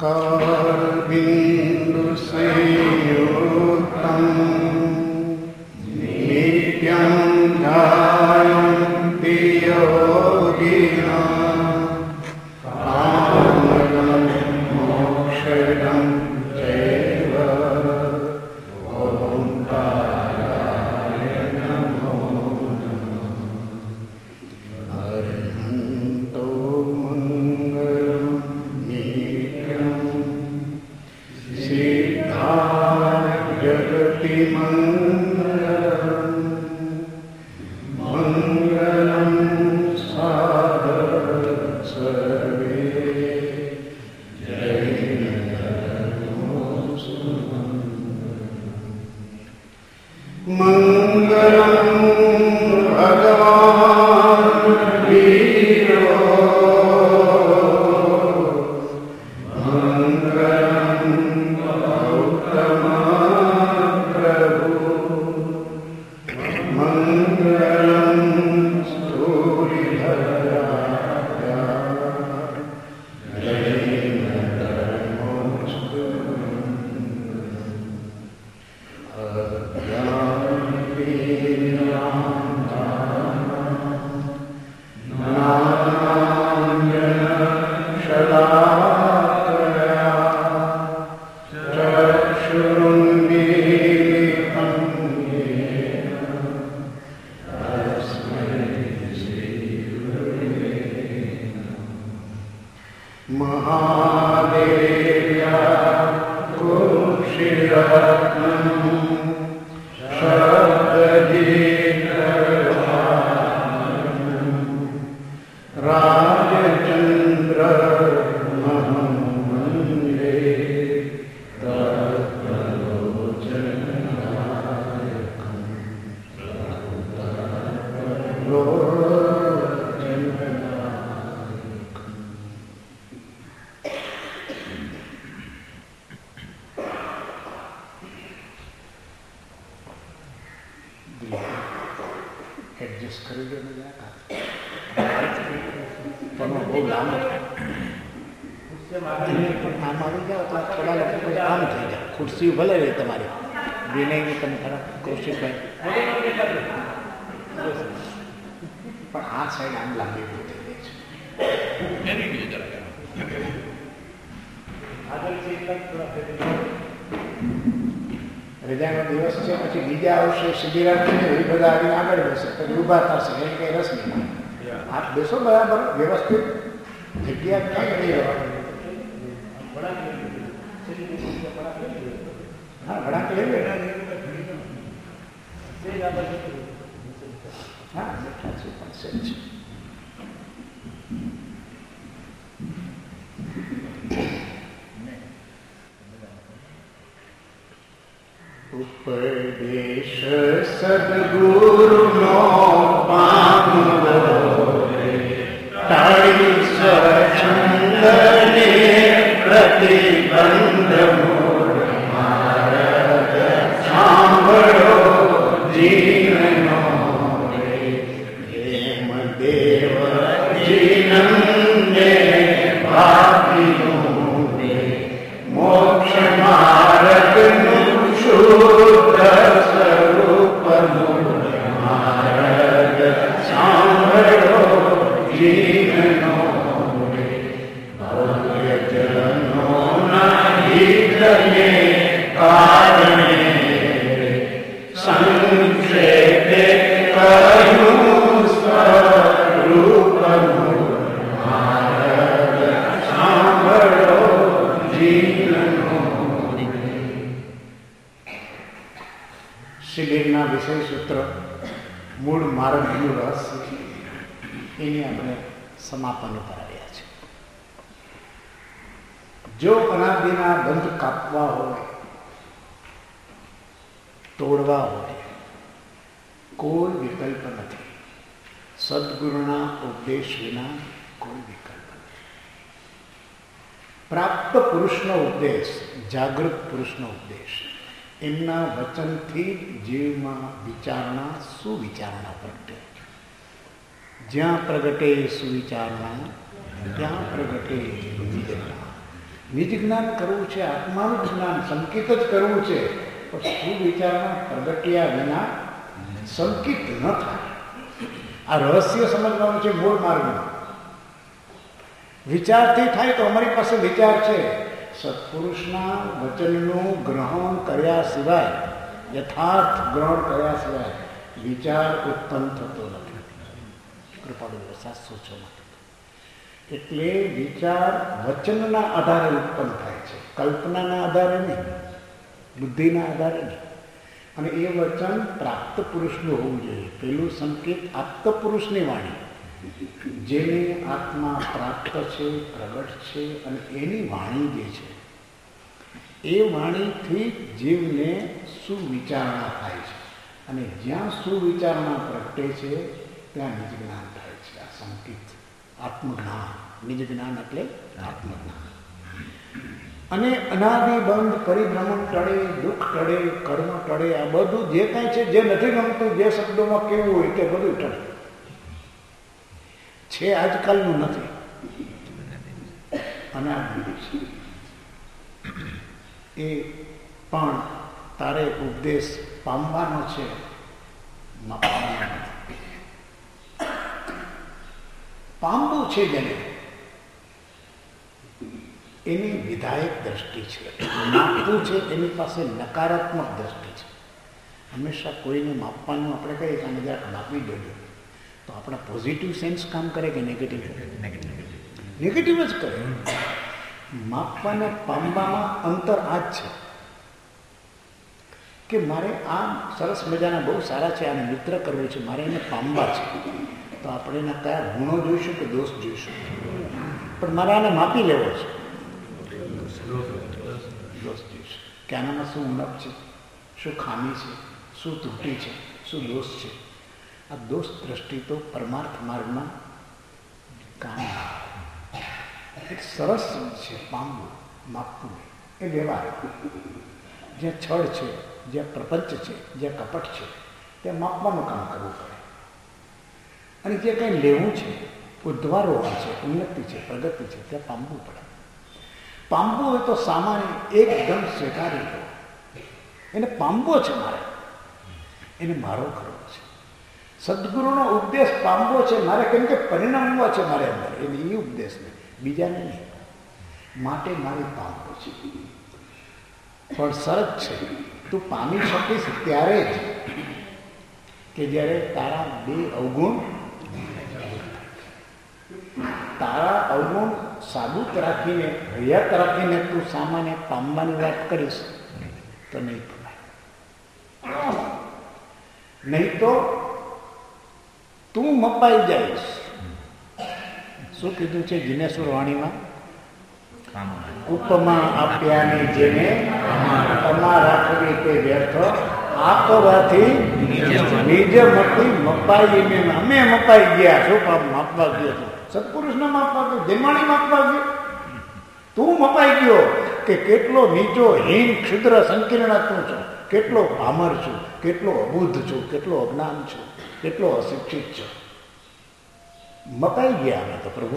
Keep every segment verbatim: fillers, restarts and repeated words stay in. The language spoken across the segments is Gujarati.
करबिन्दु संयुक्तं नित्यं ध्यायन्ति योगिनः कामदं मोक्षदं चैव ओंकाराय नमो नमः। अरहन्तो मंगलं नित्यं सिद्धाय जगति मंगलं मंगलं साधर सर्वे जय मंगलं भगवान् वीरो मंगलं गौतम प्रभु मंगलं सूर्यधराय जय नमोस्तु। महादेव्या कुक्षिरत्नं शब्ददीर्घवाणं राजचन्द्रमहं वन्दे तत्प्रलोचननायकं एडजस्ट करेंगे બહુ લાંબો આમ આવી જાઓ તો થોડા લોકો કામ થઈ જાય. ખુરશી ભલે રહે તમારી વિનયની તમે ખરા કૌશિકભાઈ પણ આ સાઈડ આમ લાંબી થઈ જાય છે. રજાનો દિવસ છે પછી બીજા આવશે શિબિરાર્થી એ બધા આવીને આગળ બેસે પછી ઊભા થશે એ કંઈ રસ નહીં. આપ બેસો બરાબર વ્યવસ્થિત જગ્યા ક્યાં નહીં રહેવાની. હા વળાંક લેવી હા મીઠા છે પણ સેજ ઉપદેશ સદગુરુનો પામવો ટાળી સ્વચ્છંદને પ્રતિબંધ માર્ગ સાંભળો જીવનો હેમ દેવ જીનંદે ભાગ્યું મોક્ષ માર્ગનું શુદ્ધ સ્વરૂપનું માર્ગ સાંભળો જીવનો ભવ્યજનોના હિતને કારણે સંક્ષેપે કહ્યું સ્વરૂપનું માર્ગ સાંભળો જીવનો. શિબિરના વિષય સૂત્ર મૂળ માર્ગનું રહસ્ય એની આપણે સમાપન ઉપર આવ્યા છે. જો અનાદિના બંધ કાપવા હોય તોડવા હોય કોઈ વિકલ્પ નથી. સદગુરુના ઉપદેશ વિના કોઈ વિકલ્પ નથી. પ્રાપ્ત પુરુષનો ઉપદેશ, જાગૃત પુરુષનો ઉપદેશ, એમના વચનથી જીવમાં વિચારણા સુવિચારણા પ્રગટે. જ્યાં પ્રગટે સુવિચારણા ત્યાં પ્રગટે વિચારણા. નિજ જ્ઞાન કરવું છે, આત્માનું જ્ઞાન સંકિત જ કરવું છે, પણ સુવિચારમાં પ્રગટ્યા વિના સંકિત ન થાય. આ રહસ્ય સમજવાનું છે મૂળ માર્ગમાં. વિચારથી થાય તો અમારી પાસે વિચાર છે. સત્પુરુષના વચનનું ગ્રહણ કર્યા સિવાય, યથાર્થ ગ્રહણ કર્યા સિવાય વિચાર ઉત્પન્ન થતો નથી. કૃપાળુ સાતસો છ માં. એટલે વિચાર વચનના આધારે ઉત્પન્ન થાય છે, કલ્પનાના આધારે નહીં, બુદ્ધિના આધારે નહીં. અને એ વચન પ્રાપ્ત પુરુષનું હોવું જોઈએ. પેલું સંકેત આપ્ત પુરુષની વાણી, જેને આત્મા પ્રાપ્ત છે, પ્રગટ છે, અને એની વાણી જે છે એ વાણીથી જીવને સુવિચારણા થાય છે. અને જ્યાં સુવિચારણા પ્રગટે છે ત્યાં નિજ જ્ઞાન થાય છે. આ સંકેત આત્મજ્ઞાન, નિજ જ્ઞાન એટલે આત્મજ્ઞાન. અને અનાદિ બંધ પરિભ્રમણ ટળે, દુઃખ ટળે, કર્મ ટળે. આ બધું જે કાંઈ છે, જે નથી ગમતું, જે શબ્દોમાં કેવું હોય તે બધું ટળે છે. આજકાલનું નથી, અનાદિ છે. એ પણ તારે ઉપદેશ પામવાનો છે, પામવું છે જેને, એની વિધાયક દ્રષ્ટિ છે. માપવું છે એની પાસે નકારાત્મક દ્રષ્ટિ છે. હંમેશા કોઈને માપવાનું આપણે કહીએ કે આને જરાક માપી દેજો, તો આપણા પોઝિટિવ સેન્સ કામ કરે કે નેગેટિવ? નેગેટિવ જ કરે. માપવાને પામવામાં અંતર આ જ છે કે મારે આ સરસ મજાના બહુ સારા છે, આને મિત્ર કરવો છે, મારે એને પામવા છે. તો આપણે એના કયા ગુણો જોઈશું કે દોષ જોઈશું? પણ મારે આને માપી લેવો છે, દોષ જોઈશું કે આનામાં શું ઉણપ છે, શું ખામી છે, શું ત્રુટિ છે, શું દોષ છે. આ દોષ દ્રષ્ટિ તો પરમાર્થ માર્ગમાં કામ એક સરસ છે. પામવું, માપવું એ વ્યવહાર. જ્યાં છળ છે, જ્યાં પ્રપંચ છે, જ્યાં કપટ છે, ત્યાં માપવાનું કામ કરવું પડે. અને જે કંઈ લેવું છે, ઉદ્ધારોહણ છે, ઉન્નતિ છે, પ્રગતિ છે, ત્યાં પામવું પડે. પામવું હોય તો સામાન્ય એકદમ સ્વીકારી લો. એને પામવો છે મારે, એને મારો કરવો છે. સદગુરુનો ઉપદેશ પામવો છે મારે, કેમ કે પરિણામવો છે મારે અંદર. એને એ ઉપદેશ નહીં, બીજાને નહીં. માટે મારે પામવો છે. પણ શરત છે, તું પામી શકીશ ત્યારે જ કે જ્યારે તારા બે અવગુણ, તારા અવગુણ સાબુત રાખીને, હયાત રાખીને તું સામાન્ય પામવાની વાત કરીશ તો નહીં પમાય. નહીં તો તું મપાઈ જઈશ. શું કીધું છે જીનેશ્વર વાણીમાં? ઉપમા આપ્યાની જેને તમા રાખવી તે વ્યર્થ, આપવાથી નિજ મતી મપાઈ ને. અમે મપાઈ ગયા. શું કામ માપવા ગયો છું? સત્પુરુષને માપવા ગયો, જન્માણી માપવા ગયો. તું મપાઈ ગયો કે કેટલો નીચો, હીન, ક્ષુદ્ર, સંકીર્ણ તું છું, કેટલો પામર છું, કેટલો અબુદ્ધ છું, કેટલો અજ્ઞાન છું, કેટલો અશિક્ષિત છું. મપાઈ ગયા અમે તો પ્રભુ.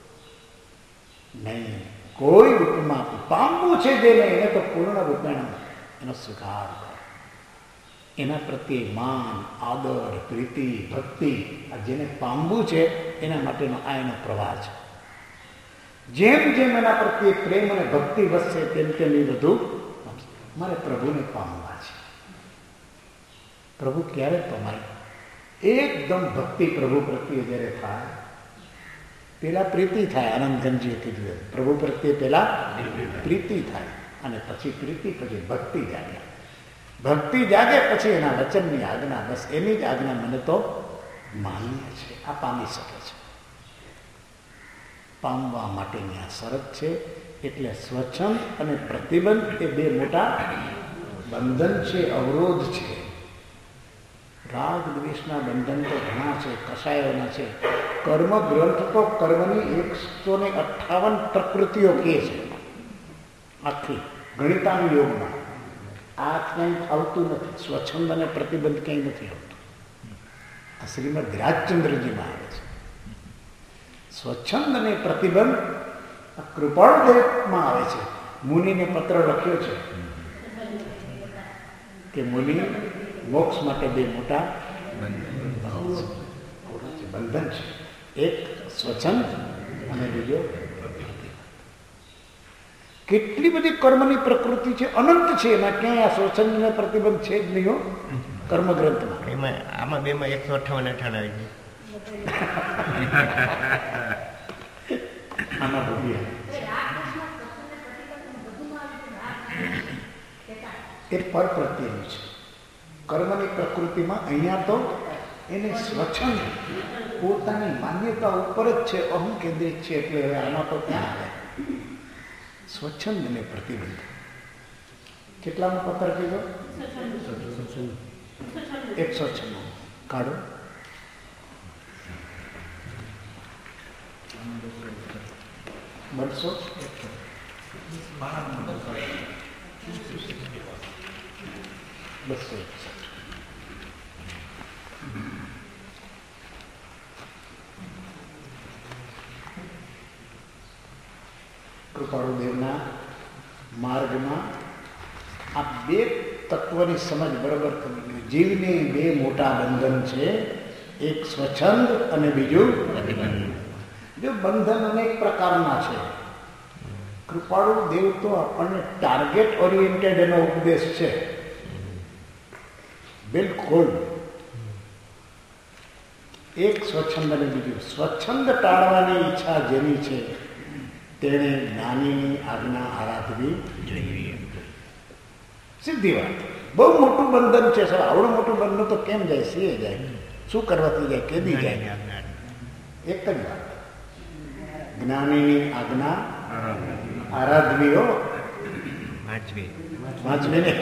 નહીં, કોઈ ઉપમા પામવું છે જેને, એને તો પૂર્ણ રૂપેણ એનો સ્વીકાર કરો. એના પ્રત્યે માન, આદર, પ્રીતિ, ભક્તિ, આ જેને પામવું છે એના માટેનો આ એનો પ્રવાહ છે. જેમ જેમ એના પ્રત્યે પ્રેમ અને ભક્તિ વધશે તેમ તેમ એ બધું મારે પ્રભુને પામવા છે. પ્રભુ ક્યારે પમાય? એકદમ ભક્તિ પ્રભુ પ્રત્યે જ્યારે થાય, પેલા પ્રીતિ થાય. આનંદગંજીએ કીધું, પ્રભુ પ્રત્યે પેલા પ્રીતિ થાય અને પછી પ્રીતિ, પછી ભક્તિ જાગે. ભક્તિ જાગે પછી એના વચનની આજ્ઞા, બસ એની જ આજ્ઞા મને તો માન્ય છે. આ પામી શકે છે. પામવા માટેની આ શરત છે. એટલે સ્વચ્છંદ અને પ્રતિબંધ એ બે મોટા બંધન છે, અવરોધ છે. રાગ દ્વેષના બંધન તો ઘણા છે, કષાયોના છે. કર્મ ગ્રંથ તો કર્મની એકસો ને અઠ્ઠાવન પ્રકૃતિઓ કહે છે આખી ગણિતાનું યોગમાં. આ ક્યાંય આવતું નથી. સ્વચ્છંદ અને પ્રતિબંધ ક્યાંય નથી આવતું. આ શ્રીમદ રાજચંદ્રજીમાં આવે છે. સ્વચ્છંદ અને પ્રતિબંધ કૃપાળુદેવમાં આવે છે. મુનિને પત્ર લખ્યો છે કે મુનિ મોક્ષ માટે બે મોટા બંધન છે, એક સ્વચ્છંદ અને બીજો. કેટલી બધી કર્મની પ્રકૃતિ છે, અનંત છે, એમાં ક્યાંય આ સ્વચ્છંદ પ્રતિબંધ છે જ નહીં કર્મગ્રંથમાં. એમાં આમાં બે માં એકસો અઠાવન અઠાણ આવી છે. આમાં ભૂલી એ પર પ્રત્યેનું છે કર્મની પ્રકૃતિમાં. અહીંયા તો એને સ્વચ્છંદ પોતાની માન્યતા ઉપર જ છે, અહમ કેન્દ્રિત છે, એટલે હવે આમાં તો ક્યાં આવે સ્વચ્છંદ ને પ્રતિબંધ. કેટલાનો પત્ર કીધો? એકસો છન્નું. કાઢો. બસો બસો એકસઠ. કૃપાળુદેવના માર્ગમાં આ બે તત્વની સમજ બરાબર થવી જોઈએ. જીવને બે મોટા બંધન છે, એક સ્વચ્છંદ અને બીજું જો બંધન અનેક પ્રકારના છે. કૃપાળુદેવ તો આપણને ટાર્ગેટ ઓરિએન્ટેડ એનો ઉપદેશ છે, બિલકુલ. એક સ્વચ્છંદ અને બીજું સ્વચ્છંદ ટાળવાની ઈચ્છા જેની છે તેણે જ્ઞાનીની આજ્ઞા આરાધવી જોઈએ. સીધી વાત. બહુ મોટું બંધન છે સર, આવડું મોટું બંધન તો કેમ જાય? સીએ જાય, શું કરવાથી જાય? કેદી જાય? એક જ વાત, જ્ઞાનીની આજ્ઞા આરાધવી. હો વાંચવી વાંચવી ને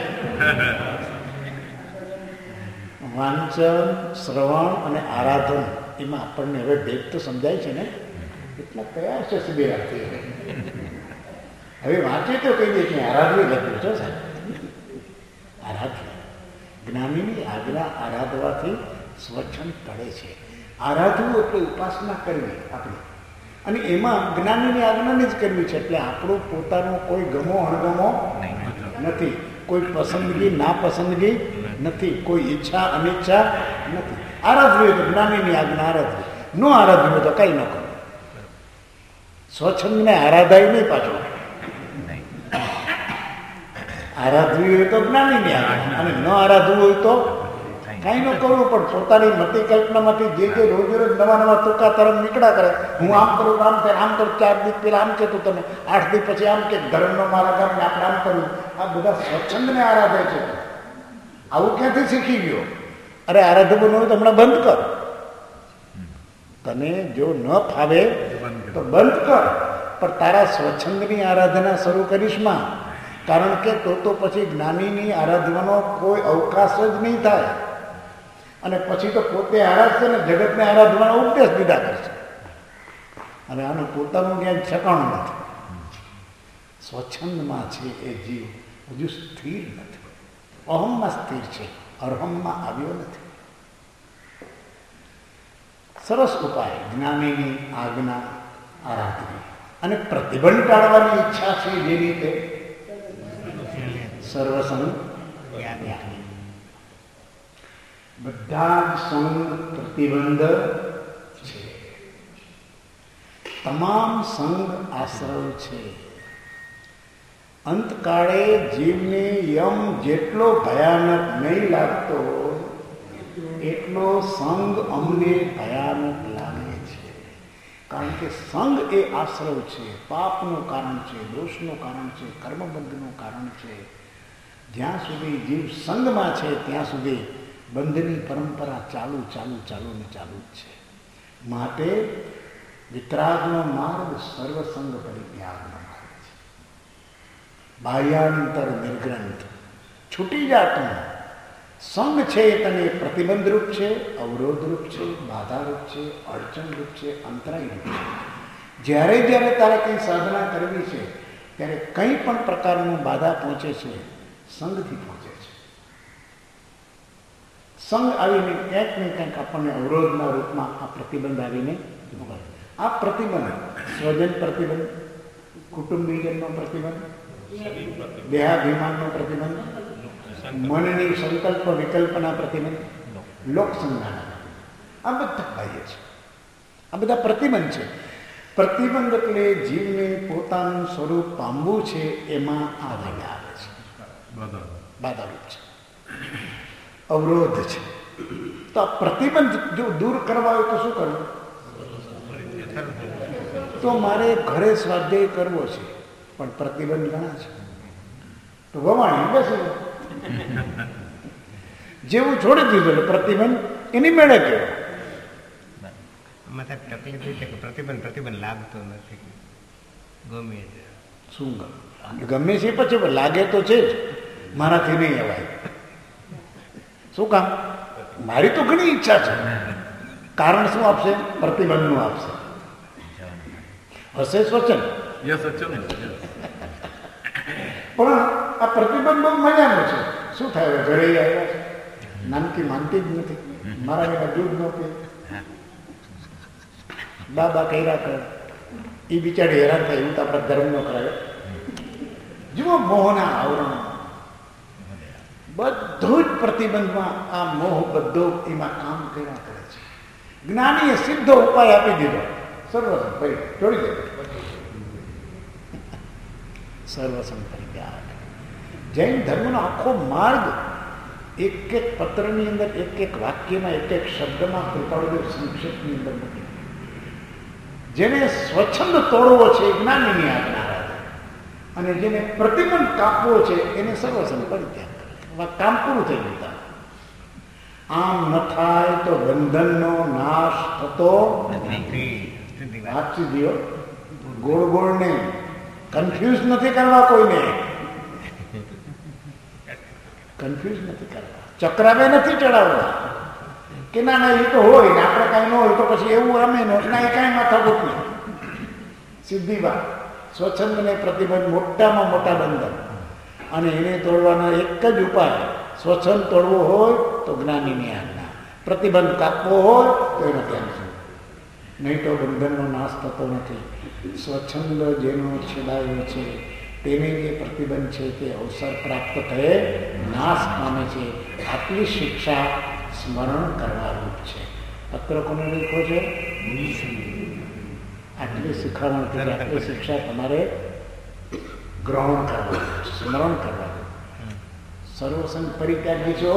વાંચન, શ્રવણ અને આરાધન, એમાં આપણને હવે ભેદ તો સમજાય છે ને. એટલા તૈયાર છે શિબિરાથી. હવે હવે વાંચે તો કહી દે કે આરાધવી લખ્યું છે સાહેબ. આરાધવી જ્ઞાનીની આજ્ઞા આરાધવાથી સ્વચ્છંદ ટળે છે. આરાધવું એટલે ઉપાસના કરવી આપણી, અને એમાં જ્ઞાનીની આજ્ઞાની જ કરવી છે. એટલે આપણું પોતાનું કોઈ ગમો અણગમો નથી, કોઈ પસંદગી ના પસંદગી નથી, કોઈ ઈચ્છા અનિચ્છા નથી. આરાધવી તો જ્ઞાનીની આજ્ઞા આરાધવી, ન આરાધવી તો કઈ ન કરો. સ્વચ્છંદને આરાધાય નહીં પાછો. આરાધવી હોય તો જ્ઞાનીની આજ્ઞા, અને ન આરાધવું હોય તો કઈ ન કરવું. પણ પોતાની મતિ કલ્પનામાંથી જે જે રોજ રોજ નવા નવા ટૂંકા તરફ નીકળ્યા કરે, હું આમ કરું આમ થાય, આમ કરું, ચાર દિવસ પેલા આમ કહેતું તમે, આઠ દિવસ પછી આમ કે ધર્મનો મારા ગામને આપણે આમ કર્યું. આ બધા સ્વચ્છંદને આરાધે છે. આવું ક્યાંથી શીખી ગયો? અરે આરાધવું ન હોય તો હમણાં બંધ કર. તને જો ન ફાવે તો બંધ કર, પણ તારા સ્વચ્છંદની આરાધના શરૂ કરીશમાં. કારણ કે તો તો પછી જ્ઞાનીની આરાધવાનો કોઈ અવકાશ જ નહીં થાય, અને પછી તો પોતે આરાધશે ને જગતને આરાધવાનો ઉપદેશ દીધા કરશે. અને આનું પોતાનું જ્ઞાન ઠેકાણું નથી. સ્વચ્છંદમાં છે એ જીવ હજુ સ્થિર નથી, અહમમાં સ્થિર છે, અરહમમાં આવ્યો નથી. સરસ ઉપાય જ્ઞાનીની આજ્ઞા આરાધવી. અને પ્રતિબંધ ટાળવાની ઈચ્છા છે જે રીતે સર્વસંગ ત્યાગ. બધા જ સંગ પ્રતિબંધ છે, તમામ સંગ આશ્રવ છે. અંતકાળે જીવને યમ જેટલો ભયાનક નહીં લાગતો એટલો સંગ અમને ભયાનક લાગે છે. કારણ કે સંગ એ આશ્રવ છે, પાપનું કારણ છે, દોષનું કારણ છે, કર્મબંધનું કારણ છે. જ્યાં સુધી જીવ સંગમાં છે ત્યાં સુધી બંધની પરંપરા ચાલુ ચાલુ ચાલુ ને ચાલુ જ છે. માટે વિતરાગનો માર્ગ સર્વસંગ પરિત્યાગનો માર્ગ છે. બાહ્યાંતર નિર્ગ્રંથ છૂટી જાતું. સંગ છે એ તને પ્રતિબંધરૂપ છે, અવરોધરૂપ છે, બાધારૂપ છે, અડચણરૂપ છે, અંતરાયરૂપ છે. જ્યારે જ્યારે તારે કંઈ સાધના કરવી છે ત્યારે કંઈ પણ પ્રકારનું બાધા પહોંચે છે, સંગથી પહોંચે છે. સંગ આવીને ક્યાંક ને ક્યાંક આપણને અવરોધના રૂપમાં આ પ્રતિબંધ આવીને આ પ્રતિબંધ સ્વજન પ્રતિબંધ, કુટુંબીજનનો પ્રતિબંધ, દેહાભિમાનનો પ્રતિબંધ, મનની સંકલ્પ વિકલ્પના પ્રતિબંધ, લોકસંજ્ઞાના, આ બધા બાહ્ય છે. આ બધા પ્રતિબંધ છે. પ્રતિબંધ એટલે જીવને પોતાનું સ્વરૂપ પામવું છે એમાં આ બાધા આવે છે, બાધારૂપ છે, અવરોધ છે. તો આ પ્રતિબંધ જો દૂર કરવા હોય તો શું કરવું? તો મારે ઘરે સ્વાધ્યાય કરવો છે પણ પ્રતિબંધ ઘણા છે, તો વવાણી બેસી જેવું છોડી દીધું એટલે પ્રતિબંધ એની મેળે ગયો. તકલીફ એ છે કે પ્રતિબંધ પ્રતિબંધ લાગતો નથી. ગમે છે શું ગમે છે પછી લાગે તો છે જ, મારાથી નહીં અવાય. શું કામ? મારી તો ઘણી ઈચ્છા છે. કારણ શું આપશે? પ્રતિબંધનું આપશે. હશે સ્વચન પણ આ પ્રતિબંધ બહુ મજાનો છે. શું થાય? ઘરે આવ્યા છે, નાનકી માનતી જ નથી, મારા એના દૂધ ન પીએ, બાબા કર્યા કરે, એ બિચારી હેરાન થાય. એવું તો આપણા ધર્મ નો કરાવે. જુઓ મોહના આવરણ, બધું જ પ્રતિબંધમાં આ મોહ બધો એમાં કામ કર્યા કરે છે. જ્ઞાનીએ સીધો ઉપાય આપી દીધો, સર્વસંગ ભાઈ જોડી દે, સર્વસંગ પરિત્યાગ. જૈન ધર્મનો આખો માર્ગ એક એક પત્રની અંદર, એક એક વાક્યમાં, એક એક શબ્દમાં કૃપાળુદેવ સંક્ષેપની અંદર મૂકી. જેને સ્વચ્છંદ તોડવો છે એ જ્ઞાનીની આજ્ઞા, અને જેને પ્રતિબંધ કાપવો છે એને સર્વસંગ પરિત્યાગ કરે. કામ પૂરું થઈ ગયું. આમ ન થાય તો બંધનનો નાશ થતો વાંચી દો. ગોળ ગોળ ને કન્ફ્યુઝ નથી કરવા, કોઈને કન્ફ્યુઝ નથી કરવા, ચક્રાવે નથી ચડાવવા કે ના ના એ તો હોય ને આપણે કાંઈ ન હોય તો પછી એવું અમે ના એ કાંઈ માથાકૂટ નહીં. સીધી વાત. સ્વચ્છંદ ને પ્રતિબંધ મોટામાં મોટા બંધન, અને એને તોડવાનો એક જ ઉપાય. સ્વચ્છંદ તોડવો હોય તો જ્ઞાનીની આજ્ઞા, પ્રતિબંધ કાપવો હોય તો એનો ધ્યાન શું, નહીં તો બંધનનો નાશ થતો નથી. સ્વચ્છંદ જેનો છેડાયો છે તેને જે પ્રતિબંધ છે તે અવસર પ્રાપ્ત થયે નાશ પામે છે. આટલી શિક્ષા સ્મરણ કરવા રૂપ છે. પત્ર કોને લખ્યો છે? આટલી શીખવાણ, આટલી શિક્ષા તમારે ગ્રહણ કરવાનું, સ્મરણ કરવાનું. સર્વસંગ પરિત્યાગી છો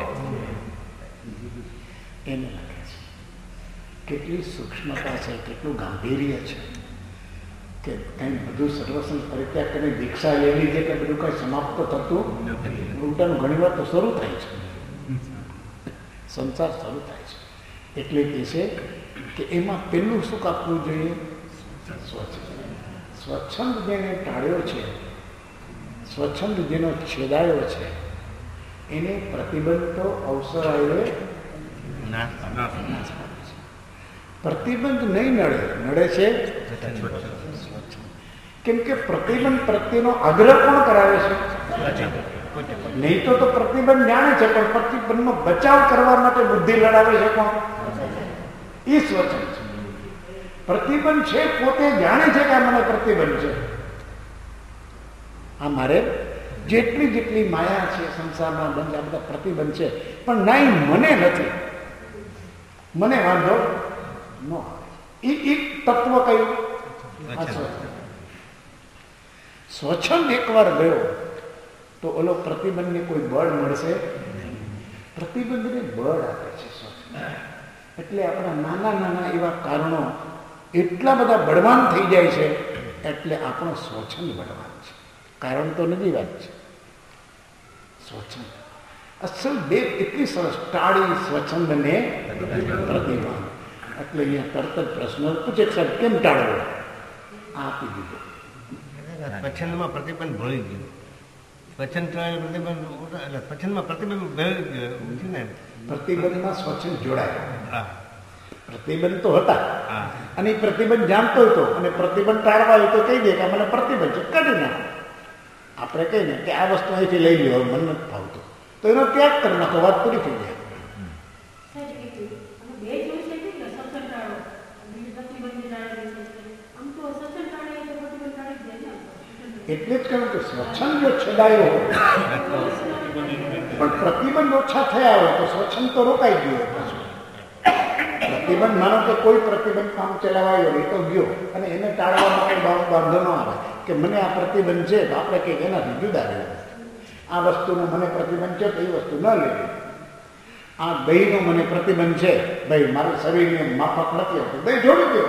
એને લખે છે. કેટલી સૂક્ષ્મતા છે, કેટલું ગાંભીર્ય છે કે કંઈ બધું સર્વસંગ પરિત્યાગ કરીને દીક્ષા લેવી છે કે બધું કંઈ સમાપ્ત થતું ઉલટાનું ઘણી વાર તો શરૂ થાય છે, સંસાર શરૂ થાય છે. એટલે કહે છે કે એમાં પેલું શું કાપવું જોઈએ? સ્વચ્છંદ જેને ટાળ્યો છે, સ્વચ્છંદ જેનો છેદાયો છે, એને પ્રતિબંધ તો અવસર આવ્યો પ્રતિબંધ નહીં નડે, નડે છે કેમ કે પ્રતિબંધ પ્રત્યેનો આગ્રહ કોણ કરાવે છે? નહીં તો તો પ્રતિબંધ જાણે છે પણ પ્રતિબંધનો બચાવ કરવા માટે બુદ્ધિ લડાવે છે કોણ? એ સ્વચ્છંદ છે. પ્રતિબંધ છે પોતે જાણે છે કે આ મને પ્રતિબંધ છે, આ મારે જેટલી જેટલી માયા છે સંસારમાં બંધ, આ બધા પ્રતિબંધ છે, પણ નહીં મને નથી, મને વાંધો ન આવે. એ તત્વ કયું? સ્વચ્છંદ એકવાર ગયો તો ઓલો પ્રતિબંધને કોઈ બળ મળશે? પ્રતિબંધને બળ આપે છે સ્વચ્છંદ. એટલે આપણા નાના નાના એવા કારણો એટલા બધા બળવાન થઈ જાય છે, એટલે આપણો સ્વચ્છંદ બળવાન છે. કારણ તો નવી વાત છે. સ્વચ્છંદ અસલ બે એટલી સરસ ટાળી સ્વચ્છંદ ને પ્રતિબંધ. એટલે અહીંયા તરત જ પ્રશ્ન પૂછે સાહેબ કેમ ટાળવો? આપી દીધો. સ્વચ્છંદમાં પ્રતિબંધ ભળી ગયું. સ્વચ્છંદ પ્રતિબંધ એટલે સ્વચ્છંદમાં પ્રતિબંધ ભળી ગયું ને. પ્રતિબંધમાં સ્વચ્છંદ જોડાય. પ્રતિબંધ તો હતા અને એ પ્રતિબંધ જાણતો હતો અને પ્રતિબંધ ટાળવા હોય તો કહી દે કે મને પ્રતિબંધ છે, કાઢી નાખો. આપણે કહીને કે આ વસ્તુ અહીંથી લઈ લ્યો, મને નથી ભાવતું, તો એનો ત્યાગ કરી નાખો, વાત પૂરી થઈ જાય. એટલે જ કહ્યું કે સ્વચ્છંદ જો છેડાયો હોય પણ પ્રતિબંધ ઓછા થયા હોય તો સ્વચ્છંદ તો રોકાઈ ગયો. પાછું પ્રતિબંધ માનો કે કોઈ પ્રતિબંધ કામ ચલાવાયો નહીં તો ગયો અને એને ટાળવા માટે વાંધો ન આવે કે મને આ પ્રતિબંધ છે તો આપણે કંઈક એનાથી જુદા રહેવું. આ વસ્તુનો મને પ્રતિબંધ છે તો એ વસ્તુ ન લેવી. આ દહીંનો મને પ્રતિબંધ છે, ભાઈ મારું શરીરને માફક નથી આવતું, દહીં જોડી દો.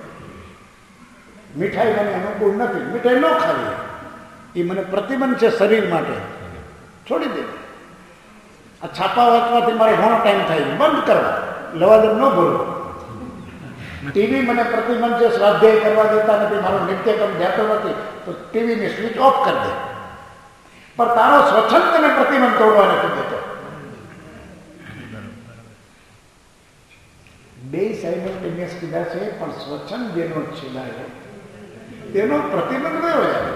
મીઠાઈ મને અનુકૂળ નથી, મીઠાઈ ન ખાવી, એ મને પ્રતિબંધ છે શરીર માટે, છોડી દે. આ છાપા વાંચવાથી મારે ઘણો ટાઈમ થાય, બંધ કરવા, લવાજમ ન ભરવો. ટીવી મને પ્રતિબંધ છે, સ્વાધ્યાય કરવા દેતા નથી, મારો નિત્યક્રમ જાતો નથી, તો ટીવીને સ્વિચ ઓફ કરી દે. પણ તારો સ્વચ્છંદ તને પ્રતિબંધ તોડવા નથી દેતો. બે સાઇમલ્ટેનિયસ કીધા છે, પણ સ્વચ્છંદ જેનો છેડાયો તેનો પ્રતિબંધ કયો જાય?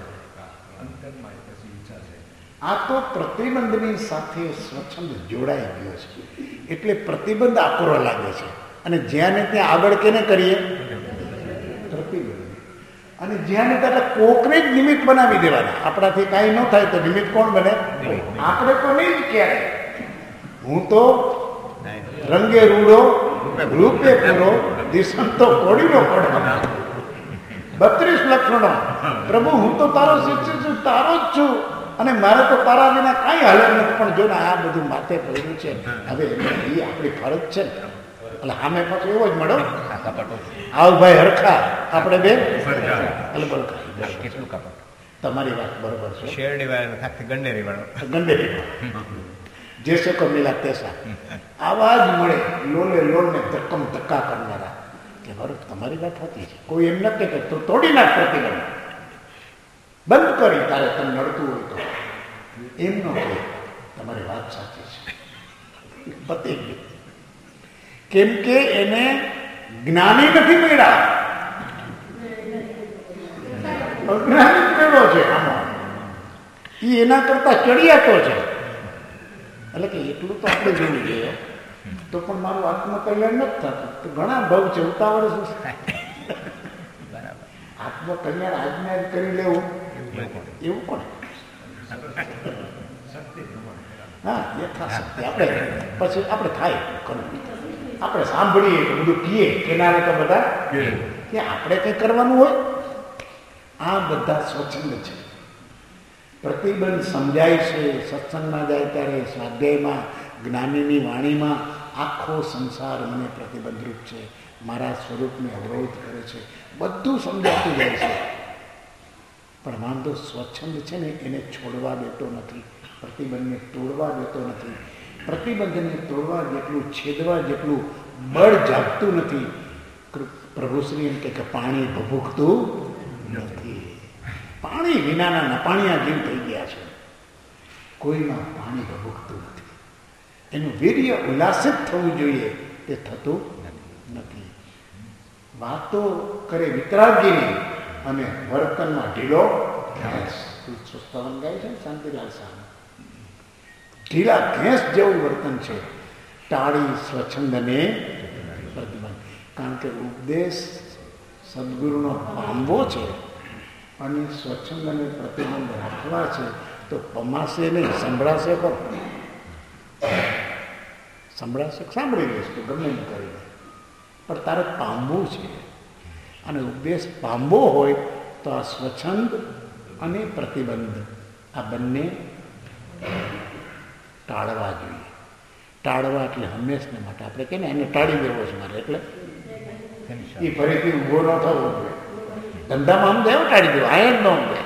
આ તો પ્રતિબંધની સાથે સ્વચ્છંદ જોડાઈ ગયો છે એટલે પ્રતિબંધ આકરો લાગે છે. અને જ્યાં ને ત્યાં આગળ કેને કરીએ? પ્રતિબંધ. અને જ્યાં ને ત્યાં કોકને જ નિમિત્ત બનાવી દેવાના. આપણાથી કાંઈ ન થાય તો નિમિત્ત કોણ બને? આપણે તો નહીં જ ક્યારે. હું તો રંગે રૂડો રૂપે પૂરો દિશંતો કોડીનો પડો. બત્રીસ લક્ષણો. પ્રભુ હું તો તારો શિષ્ય છું, તારો જ છું, અને મારે તો તારા વિના કાંઈ હાલત નથી. પણ જો ને આ બધું માથે પડ્યું છે, હવે એ આપણી ફરજ છે ને. એટલે સામે પાછું એવો જ મળો, આવ ભાઈ હરખા, આપણે બે એટલે બોલ કેટલું કાપડ. તમારી વાત બરોબર છે. શેરડી વાળા ખાલી ગંડેરી વાળો ગંડેરી જેસે કો મિલા તેસા આવા જ મળે. લોલે લોલને ધક્કમ ધક્કા કરનારા કે બરોબર તમારી વાત હતી છે. કોઈ એમ નથી કે તું તોડી નાખ પ્રતિબંધ, બંધ કરી તારે તને નડતું હોય તો. એમ ન કહે તમારી વાત સાચી છે, પતી ગયું. કેમ કે એને જ્ઞાની નથી મળ્યા, અજ્ઞાની મેળો છે આમાં. એ એના કરતા ચડિયાતો છે. એટલે કે એટલું તો આપણે જોવું જોઈએ. તો પણ મારું આત્મકલ્યાણ નથી થતું. તો ઘણા ભાવ છે, ઉતાવળ શું આત્મકલ્યાણ આજને જ કરી લેવું એવું પણ હા યથાશક્તિ આપણે પછી આપણે થાય કરવું. આપણે સાંભળીએ તો બધું કહીએ કેનારે તો બધા કે આપણે કંઈ કરવાનું હોય. આ બધા સ્વચ્છંદ છે. પ્રતિબંધ સમજાય છે સત્સંગમાં જાય ત્યારે, સ્વાધ્યાયમાં, જ્ઞાનીની વાણીમાં. આખો સંસાર મને પ્રતિબંધરૂપ છે, મારા સ્વરૂપને અવરોધ કરે છે, બધું સમજાતું જાય છે. પણ વાંધો સ્વચ્છંદ છે ને એને છોડવા દેતો નથી, પ્રતિબંધને તોડવા દેતો નથી. પ્રતિબંધને તોડવા જેટલું, છેદવા જેટલું બળ જાગતું નથી. પ્રભુશ્રી એમ કે પાણી ભભૂકતું નથી. પાણી વિનાના નપાણિયા જીવ થઈ ગયા છે. કોઈમાં પાણી ભભૂકતું નથી. એનું વીર્ય ઉલ્લાસિત થવું જોઈએ, તે થતું નથી. વાતો કરે વિતરાગીની અને વર્તનમાં ઢીલો સ્વસ્તવન ગાય છે શાંતિલાલ સાહેબ. ઢીલા ભેંસ જેવું વર્તન છે. ટાળી સ્વચ્છંદને પ્રતિબંધ. કારણ કે ઉપદેશ સદગુરુનો પામવો છે અને સ્વચ્છંદને પ્રતિબંધ રાખવા છે. તો પમાશે નહીં, સંભળાશે ખરો. સંભળાશે, સાંભળી લઈશ તો ગમે એમ કરી દે. પણ તારે પામવું છે. અને ઉપદેશ પામવો હોય તો આ સ્વચ્છંદ અને પ્રતિબંધ આ બંને ટાળવા જોઈએ. ટાળવા એટલે હંમેશને માટે. આપણે કહીએ ને એને ટાળી દેવો છે મારે, એટલે એ ફરીથી ઊભો ન થવો જોઈએ. ધંધામાં આમ દેવો ટાળી દેવો, આયા જ ન દે.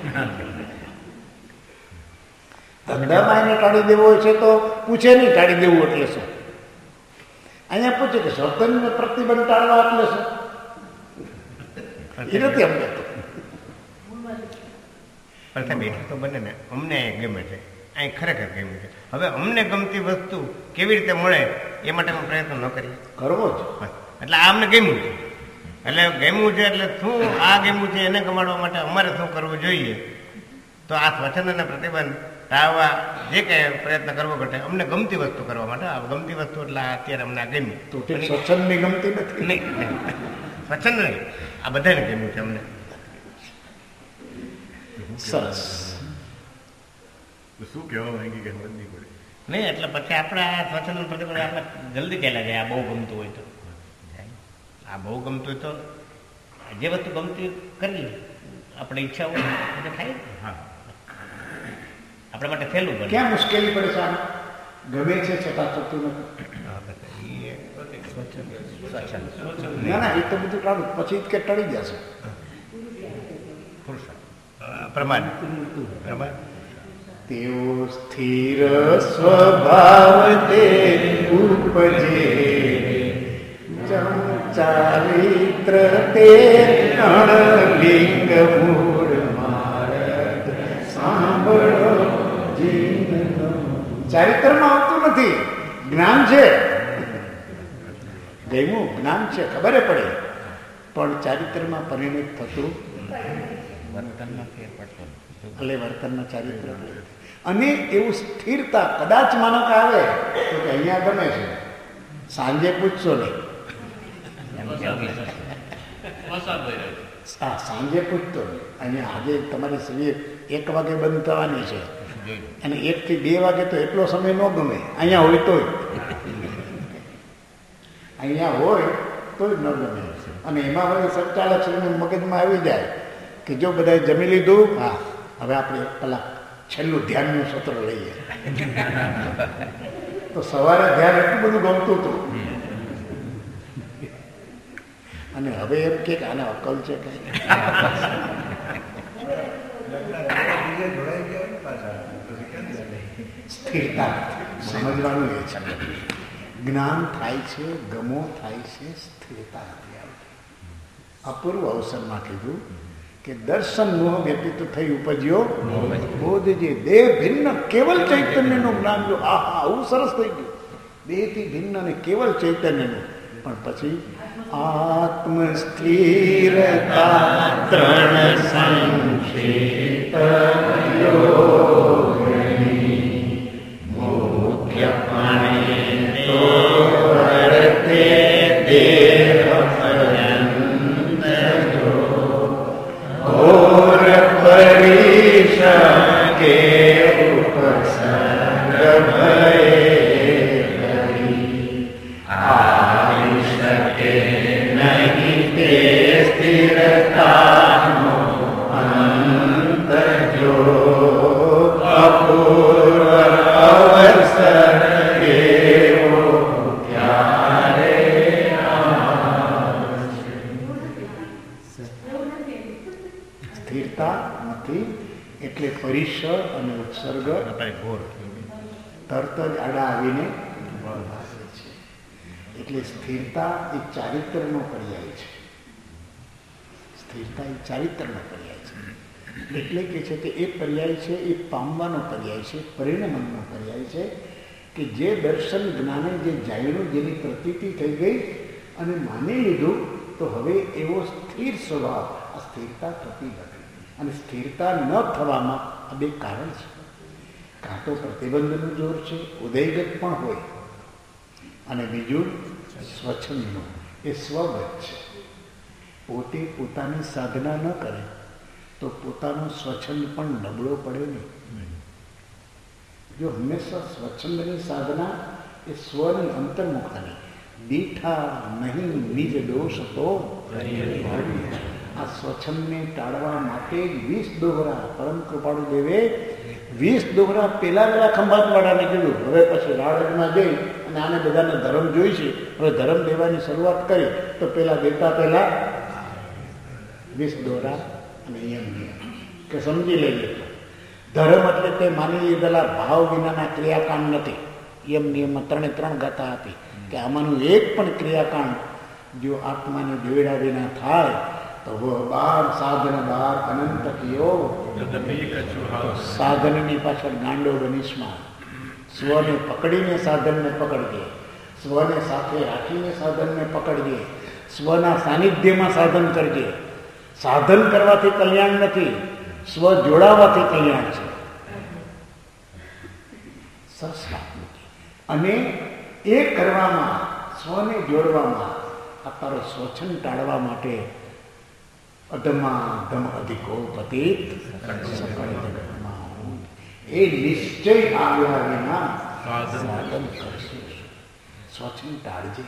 ધંધામાં એને ટાળી દેવો હોય છે તો પૂછે નહીં ટાળી દેવું એટલે શું. અહીંયા પૂછે કે સ્વતંત્ર પ્રતિબંધ ટાળવા એટલે શું, એ નથી અમને તો. તો બને ને અમને ગમે છે, અહીં ખરેખર ગમે છે. હવે અમને ગમતી વસ્તુ કેવી રીતે મળે એ માટે અમે પ્રયત્ન ન કરીએ. કરવો જ. એટલે આ અમને ગમ્યું છે, એટલે ગમ્યું છે એટલે શું આ ગમ્યું છે એને કમાડવા માટે અમારે શું કરવું જોઈએ? તો આ સ્વચ્છંદ અને પ્રતિબંધ ટાળવા જે કંઈ પ્રયત્ન કરવો ઘટે અમને ગમતી વસ્તુ કરવા માટે. આ ગમતી વસ્તુ એટલે અત્યારે અમને આ ગમ્યું. તો સ્વચ્છંદની ગમતી નથી નહીં, સ્વચ્છંદ નહીં, આ બધાને ગમ્યું છે અમને. સરસ. શું કહેવા માંગી કે સમજ નહીં પડે નહીં એટલે પછી આપણે આ સ્વચ્છંદ પ્રતિબંધ આપણે જલ્દી ચાલ્યા જાય. આ બહુ ગમતું હોય તો આ બહુ ગમતું હોય તો જે વસ્તુ ગમતી કરી આપણે ઈચ્છા હોય એટલે થાય. હા આપણા માટે સહેલું બને. ક્યાં મુશ્કેલી પડે છે? આમ ગમે છે છતાં થતું નથી. ના ના એ તો બધું ટાળું પછી કે ટળી જશે. પ્રમાણ પ્રમાણ તેઓ સ્થિર સ્વભાવ તે ઉપજે ચારિત્ર તે લિંગ મૂળ મારદ સાંભળો. ચારિત્રમાં આવતું નથી, જ્ઞાન છે. ગયમું જ્ઞાન છે, ખબર પડે, પણ ચારિત્રમાં પરિણિત થતું વર્તનમાં ફેર પડતો એટલે વર્તનમાં ચારિત્ર. અને એવું સ્થિરતા કદાચ માનક આવે તો કે અહીંયા ગમે છે, સાંજે પૂછશો નહીં. હા સાંજે પૂછતો નહીં. અહીંયા આજે તમારી શરીર એક વાગે બંધ થવાની છે અને એક થી બે વાગે તો એટલો સમય ન ગમે. અહીંયા હોય તોય અહીંયા હોય તો જ ન ગમે. અને એમાં હવે સંચાલક શ્રીને મગજમાં આવી જાય કે જો બધાએ જમી લીધું, હા હવે આપણે એક કલાક છેલ્લું ધ્યાનનું સત્ર લઈએ. તો સવારે ધ્યાન એટલું બધું ગમતું હતું અને હવે એમ કે આને અકલ છે કઈ. સ્થિરતા સમજવાનું એ છે. જ્ઞાન થાય છે, ગમો થાય છે, સ્થિરતા નથી આવતી. અપૂર્વ અવસરમાં કીધું કે દર્શન મોહ વ્યતીત થઈ ઉપજ્યો બોધ જે દેહ ભિન્ન કેવલ ચૈતન્યનું જ્ઞાન. જો આહા આવું સરસ થઈ ગયું, દેહથી ભિન્ન અને કેવલ ચૈતન્યનું. પણ પછી આત્મ સ્થિરતા ત્રણ સંક્ષેપ મુખ્ય પાણે તો વર્તે દેહ પર્યંત જો ઘોર પરિશકે ઉપસર્ગ ભય આવી શકે નહીં તે સ્થિરતાનો અંત જો અપૂર્વ અવસર એવો ત્યારે સ્થિરતા નથી એટલે પરિસર અને ઉપસર્ગ તરત જ આડા આવીને ભાસે છે. એટલે સ્થિરતા એ ચારિત્રનો પર્યાય છે. સ્થિરતા એ ચારિત્રનો પર્યાય છે. એટલે કે છે કે એ પર્યાય છે એ પામવાનો પર્યાય છે, પરિણમનનો પર્યાય છે. કે જે દર્શન જ્ઞાને જે જાણ્યું, જેની પ્રતીતિ થઈ ગઈ અને માની લીધું, તો હવે એવો સ્થિર સ્વભાવ, આ સ્થિરતા થતી નથી. અને સ્થિરતા ન થવામાં આ બે કારણ છે. કાં તો પ્રતિબંધનું જોર છે, ઉદયગત પણ હોય, અને બીજું સ્વચ્છંદનું, એ સ્વગત છે. પોતે પોતાની સાધના ન કરે તો પોતાનો સ્વચ્છંદ પણ નબળો પડે નહીં. જો હંમેશા સ્વચ્છંદની સાધના એ સ્વની અંતર્મુખતાની, દીઠા નહીં નિજ દોષ તો આ સ્વચ્છંદને ટાળવા માટે જ વીસ દોહરા પરમ કૃપાળુ દેવે વીસ દોહરા પેલા પેલા ખંભાતવાળાને કીધું. હવે પછી રાળજમાં જઈ અને આને બધાને ધર્મ જોઈ છે, હવે ધર્મ દેવાની શરૂઆત કરી તો પેલા દેતા પહેલા વીસ દોહરા અને નિયમ નિયમ કે સમજી લઈએ. ધર્મ એટલે તે માની લીધેલા ભાવ વિનાના ક્રિયાકાંડ નથી. યમ નિયમમાં ત્રણે ત્રણ ગાથા હતી કે આમાંનું એક પણ ક્રિયાકાંડ જો આત્માને જોડ્યા વિના થાય તો બાર સાધન બાર અનંત કયો. સાધનની પાછળ ગાંડો બનીશમાં. સ્વને પકડીને સાધનને પકડજે, સ્વને સાથે રાખીને સાધનને પકડજે, સ્વના સાનિધ્યમાં સાધન કરજે. સાધન કરવાથી કલ્યાણ નથી, સ્વ જોડાવાથી કલ્યાણ છે. સરસ વાત નથી. અને એ કરવામાં, સ્વને જોડવામાં, આ તારો સ્વચ્છંદ ટાળવા માટે અધમા ધમ અધિકો પતિત સકળ જગતમાં હું. એ નિશ્ચય આવ્યા વિના સાધન કરશે. સ્વચ્છને ટાળજે.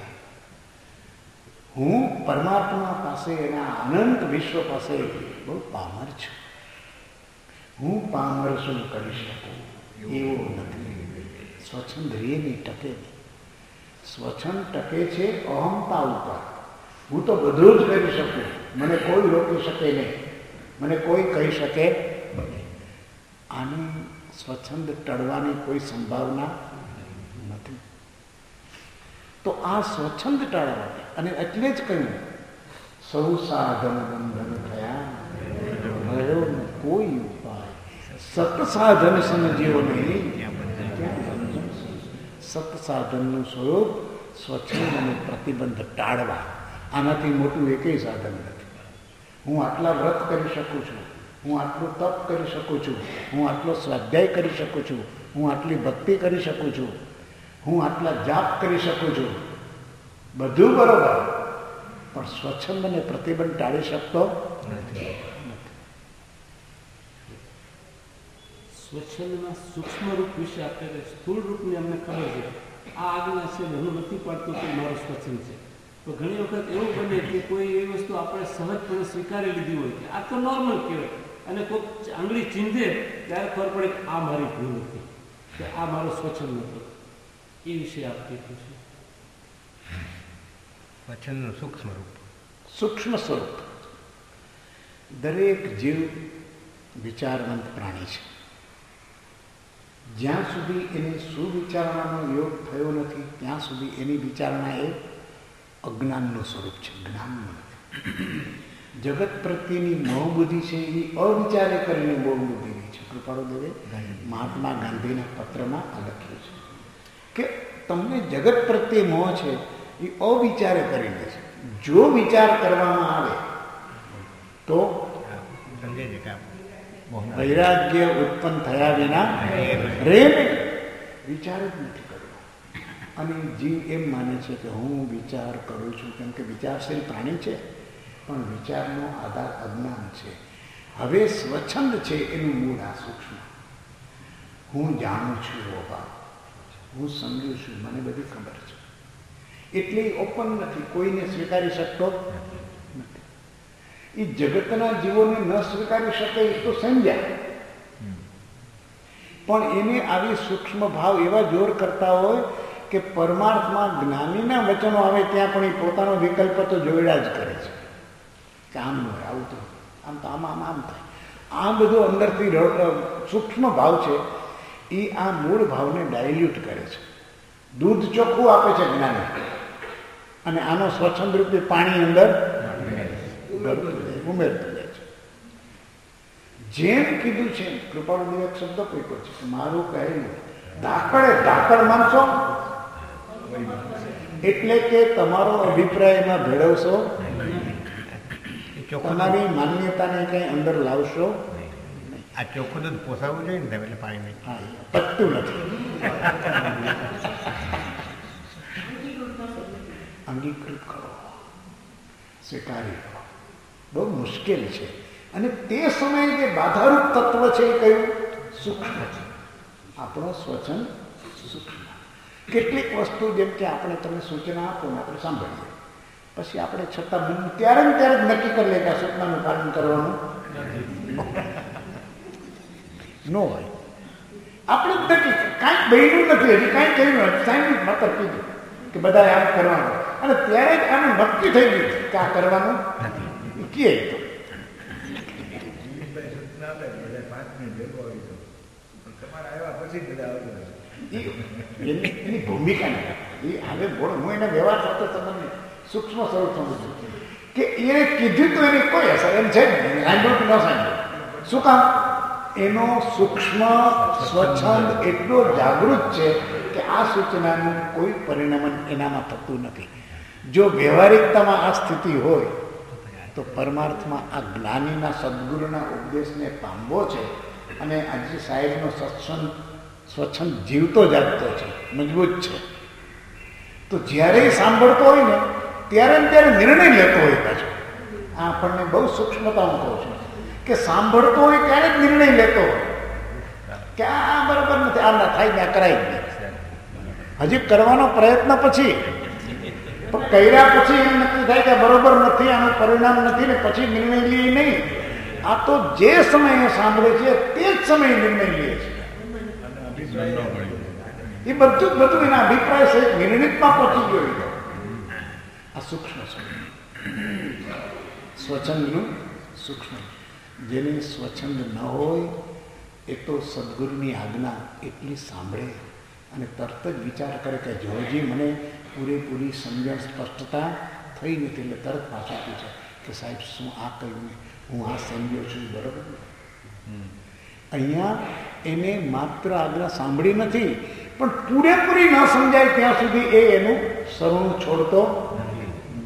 હું પરમાત્મા પાસે, એના અનંત વિશ્વ પાસે બહુ પામર છું. હું પામર શું કરી શકું એવું નથી. સ્વચ્છંદ રે નહીં, ટકે નહીં. સ્વચ્છંદ ટકે છે અહમતા ઉપર. હું તો બધું જ કરી શકું, મને કોઈ રોકી શકે નહીં, મને કોઈ કહી શકે નહીં. આની સ્વચ્છંદ ટળવાની કોઈ સંભાવના નથી. તો આ સ્વચ્છંદ ટાળવા માટે, અને એટલે જ કહ્યું સૌ સાધન બંધન થયા, રહ્યો ન કોઈ ઉપાય. સત સાધન સમજ્યો નહીં, સત સાધનનું સ્વરૂપ સ્વચ્છંદ અને પ્રતિબંધ ટાળવા. આનાથી મોટું એકેય સાધન નથી. હું આટલા વ્રત કરી શકું છું, હું આટલું તપ કરી શકું છું, હું આટલો સ્વાધ્યાય કરી શકું છું, હું આટલી ભક્તિ કરી શકું છું, હું આટલા જાપ કરી શકું છું, બધું બરોબર, પણ સ્વચ્છંદ અને પ્રતિબંધ ટાળી શકતો નથી. સ્વચ્છંદના સૂક્ષ્મ રૂપ વિશે આપણે સ્થૂળ રૂપની અમને ખબર છે. આ આજ્ઞા છે ને હું નથી પાડતો કે મારો સ્વચ્છંદ છે. તો ઘણી વખત એવું બને કે કોઈ એવી વસ્તુ આપણે સહજપણે સ્વીકારી લીધી હોય કે આ તો નોર્મલ કહેવાય, અને કોઈક આંગળી ચીંધે ત્યારે ખબર પડે કે આ મારી ભૂલ હતી, કે આ મારો સ્વચ્છંદ નહોતો. એ વિશે આપ કીધું છે. વચનનું સૂક્ષ્મ રૂપ. સૂક્ષ્મ સ્વરૂપ. દરેક જીવ વિચારવંત પ્રાણી છે. જ્યાં સુધી એને સુવિચારણાનો યોગ થયો નથી ત્યાં સુધી એની વિચારણા એ અજ્ઞાનનું સ્વરૂપ છે, જ્ઞાનનું નથી. જગત પ્રત્યેની મોહબુદ્ધિ છે એ અવિચારે કરીને મોહબુદ્ધિની છે. કૃપાળુદેવે મહાત્મા ગાંધીના પત્રમાં આ લખ્યું છે કે તમને જગત પ્રત્યે મોહ છે એ અવિચારે કરીને છે. જો વિચાર કરવામાં આવે તો સમજે છે કે વૈરાગ્ય ઉત્પન્ન થયા વિના રે વિચાર જ નથી કરવો. અને જીવ એમ માને છે કે હું વિચાર કરું છું, કેમ કે વિચારશીલ પ્રાણી છે, પણ વિચારનો આધાર અજ્ઞાન છે. હવે સ્વચ્છંદ છે એનું મૂળ આ સૂક્ષ્મ. હું જાણું છું રોબા, હું સમજું છું, મને બધી ખબર છે, એટલે ઓપન નથી, કોઈને સ્વીકારી શકતો નથી. એ જગતના જીવોને ન સ્વીકારી શકે એ તો સમજ્યા, પણ એને આવી સૂક્ષ્મ ભાવ એવા જોર કરતા હોય કે પરમાર્થમાં જ્ઞાનીના વચનો આવે ત્યાં પણ એ પોતાનો વિકલ્પ તો જોડ્યા જ કરે છે કે આમ ન હોય, આવું તો આમ તો આમ આમ આમ થાય. આ બધું અંદરથી સૂક્ષ્મ ભાવ છે એ આ મૂળ ભાવને ડાયલ્યુટ કરે છે. દૂધ ચોખ્ખું આપે છે જ્ઞાની, અને આનો સ્વચ્છંદ રૂપે પાણી અંદર ઉમેરતું જાય છે. જેમ કીધું છે કૃપાળુદેવે એક શબ્દ પૂછ્યો છે કે મારું કહેલું ધાકડે ધાકડ માનશો, એટલે કે તમારો અભિપ્રાયમાં ભેળવશો, તમારી માન્યતાને કઈ અંદર લાવશો. આ ચોખ્ખું દૂધ પોસાવવું જોઈએ ને એટલે પાણી નહીં. હા, પતતું નથી. અંગીકૃત કરો, સ્વીકારી કરો, બહુ મુશ્કેલ છે. અને તે સમયે જે બાધારૂપ તત્વ છે એ કયું? સૂક્ષ્મ છે. આપણો સ્વચન સૂક્ષ્મ. કેટલીક વસ્તુ જેમ કે આપણે તમે સૂચના આપો ને આપણે સાંભળીએ, પછી આપણે છતાં ત્યારે ને ત્યારે જ નક્કી કરી લે કે આ સૂચનાનું પાલન કરવાનું ન હોય. આપણે જ નક્કી, કાંઈક બન્યું નથી, હજી કાંઈ કહ્યું નથી, સાયન્ટિસ્ટ માત્ર કીધું કે બધા આમ કરવાનું, અને ત્યારે જ આનું નક્કી થઈ ગયું કે આ કરવાનું નથી. કે તો એની ભૂમિકા નથી. એ હવે બોલો, હું એના વ્યવહાર સાથે તમને સૂક્ષ્મ સ્વરૂપ સમજું છું કે એને કીધું તો એની કોઈ અસર એમ છે સાંભળ્યું કે ન સાંભળ્યું. શું કામ? એનો સૂક્ષ્મ સ્વચ્છંદ એટલો જાગૃત છે કે આ સૂચનાનું કોઈ પરિણામ એનામાં થતું નથી. જો વ્યવહારિકતામાં આ સ્થિતિ હોય તો પરમાર્થમાં આ જ્ઞાનીના સદગુરુના ઉપદેશને પામવો છે. અને આજે સાહેબનો સત્સંગ સ્વચ્છંદ જીવતો જાગતો છે, મજબૂત છે. તો જ્યારે સાંભળતો હોય ને ત્યારે ત્યારે નિર્ણય લેતો હોય પાછો. આપણને બહુ સૂક્ષ્મતા હું કહું છું કે સાંભળતો હોય ત્યારે જ નિર્ણય લેતો હોય કે આ બરાબર નથી, આ ના થાય ને આ કરાય જ નહીં. હજી કરવાનો પ્રયત્ન પછી પણ કર્યા પછી એમ નક્કી થાય કે બરોબર નથી, આનું પરિણામ નથી ને પછી નિર્ણય લે નહીં. આ તો જે સમયે સાંભળે છે તે જ સમયે નિર્ણય લે છે. એ બધું જ બધું એના અભિપ્રાય છે નિર્ણિતમાં પહોંચી ગયો. આ સૂક્ષ્મ છે સ્વચ્છંદનું સૂક્ષ્મ. જેને સ્વચ્છંદ ન હોય એ તો સદગુરુની આજ્ઞા એટલી સાંભળે અને તરત જ વિચાર કરે કે જોજી મને પૂરેપૂરી સમજણ સ્પષ્ટતા થઈ નથી, એટલે તરત પાછું પૂછે કે સાહેબ શું આ કહ્યું ને હું આ સમજ્યો છું બરાબર. અહીંયા એને માત્ર આજ્ઞા સાંભળી નથી પણ પૂરેપૂરી ન સમજાય ત્યાં સુધી એ એનું સરણું છોડતો નથી.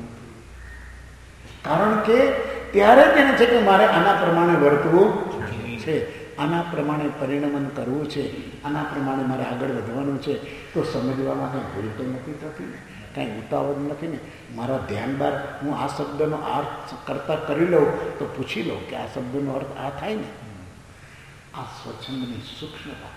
કારણ કે ત્યારે જ એને છે કે મારે આના પ્રમાણે વર્તવું છે, આના પ્રમાણે પરિણમન કરવું છે, આના પ્રમાણે મારે આગળ વધવાનું છે. તો સમજવામાં કંઈ ભૂલ તો નથી થતી ને, કાંઈ ઉતાવળ નથી ને. મારા ધ્યાન બાર હું આ શબ્દનો અર્થ કરતા કરી લઉં તો પૂછી લઉં કે આ શબ્દનો અર્થ આ થાય ને. આ સ્વચ્છંદની સૂક્ષ્મતા.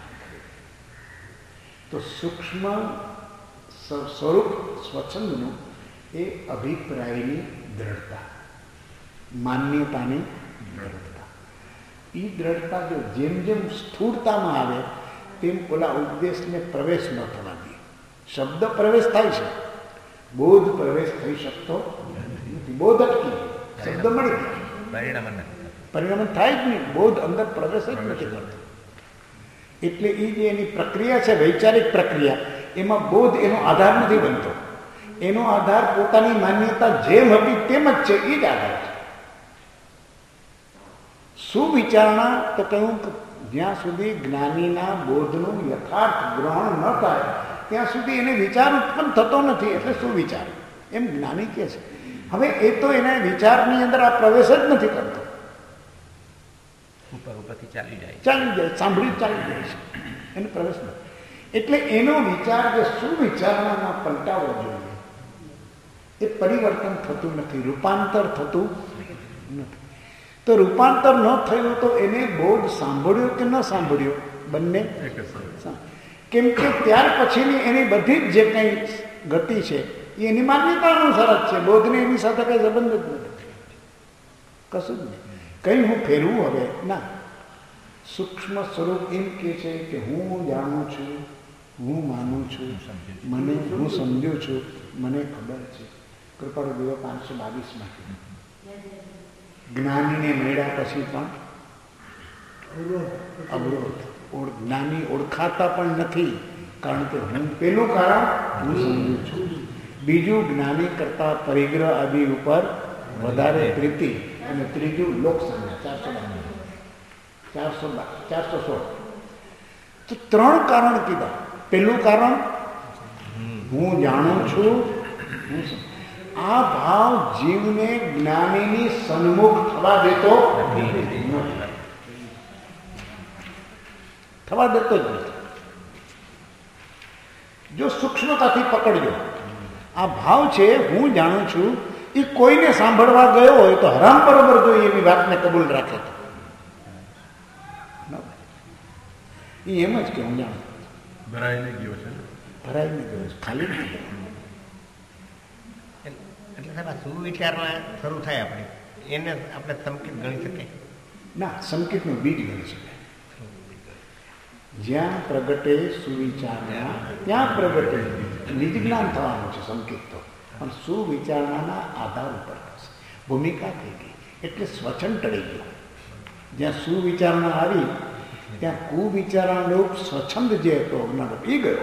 તો સૂક્ષ્મ સ્વરૂપ સ્વચ્છંદનું એ અભિપ્રાયની દ્રઢતા, માન્યતાની દ્રઢતા. એ દ્રઢતા જો જેમ જેમ સ્થૂળતામાં આવે તેમ ઓલા ઉપદેશને પ્રવેશ ન થવા દે. શબ્દ પ્રવેશ થાય છે, બોધ પ્રવેશ થઈ શકતો નથી. બોધ અટકી શબ્દ મળી જાય, પરિણામ થાય જ નહીં, બોધ અંદર પ્રવેશ જ નથી કરતો. એટલે એ જે એની પ્રક્રિયા છે વૈચારિક પ્રક્રિયા, એમાં બોધ એનો આધાર નથી બનતો. એનો આધાર પોતાની માન્યતા જેમ હતી તેમ જ છે, એ જ આધાર છે. સુવિચારણા તો કહ્યું કે જ્યાં સુધી જ્ઞાનીના બોધનું યથાર્થ ગ્રહણ ન થાય ત્યાં સુધી એને વિચાર ઉત્પન્ન થતો નથી. એટલે સુવિચાર એમ જ્ઞાની કહે છે. હવે એ તો એના વિચારની અંદર આ પ્રવેશ જ નથી કરતો, ઉપર ઉપરથી ચાલી જાય ચાલી જાય સાંભળી ચાલી જાય છે, એનો પ્રવેશ નથી. એટલે એનો વિચાર જે સુવિચારણામાં પલટાવવો જોઈએ, એ પરિવર્તન થતું નથી, રૂપાંતર થતું નથી. તો રૂપાંતર ન થયું તો એને બોધ સાંભળ્યો કે ન સાંભળ્યો બંને, કેમ કે ત્યાર પછીની એની બધી જ જે કંઈ ગતિ છે એ એની માન્યતા અનુસાર જ છે. બોધને એની સાથે કંઈ સંબંધ જ નથી, કશું જ નહીં. કંઈ હું ફેરવું હવે ના. સૂક્ષ્મ સ્વરૂપ એમ કે છે કે હું જાણું છું, હું માનું છું, મને હું સમજ્યો છું, મને ખબર છે. કૃપાળુ દેવ પાંચસો બાવીસમાં જ્ઞાનીને મળ્યા પછી પણ અવરોધ. જ્ઞાની ઓળખાતા પણ નથી, કારણ કે હું પેલું કારણ હું સમજું છું. બીજું જ્ઞાની કરતા પરિગ્રહ આદિ ઉપર વધારે પ્રીતિ, અને ત્રીજું લોક સંજ્ઞા. ચારસો ચારસો ચારસો સોળ તો ત્રણ કારણ કીધા. પેલું કારણ હું જાણું છું, હું આ ભાવ જીવને જ્ઞાનીની સન્મુખ થવા દેતો નથી, થવા દેતો જ નથી. જો સૂક્ષ્મતાથી પકડજો, આ ભાવ છે હું જાણું છું, એ કોઈને સાંભળવા ગયો હોય તો હરામ બરોબર જો એની વાતને કબૂલ રાખે તો એ એમ જ કે હું જાણું, ભરાઈને ગયો છે, ભરાઈને ગયો છે, ખાલી નહીં. એટલે સાહેબ આ સુવિચારમાં શરૂ થાય આપણે એને આપણે સંકેત ગણી શકીએ ના, સંકેતનું બીજ ગણી શકાય. જ્યાં પ્રગટે સુવિચારણા ત્યાં પ્રગટે નિજ જ્ઞાન થવાનું છે સંકેત તો, પણ સુવિચારણાના આધાર ઉપર થશે. ભૂમિકા થઈ ગઈ એટલે સ્વચન ટળી ગયો. જ્યાં સુવિચારણા આવી ત્યાં કુવિચારણારૂપ સ્વચ્છંદ જે હતો અજ્ઞાનરૂપ એ ગયો.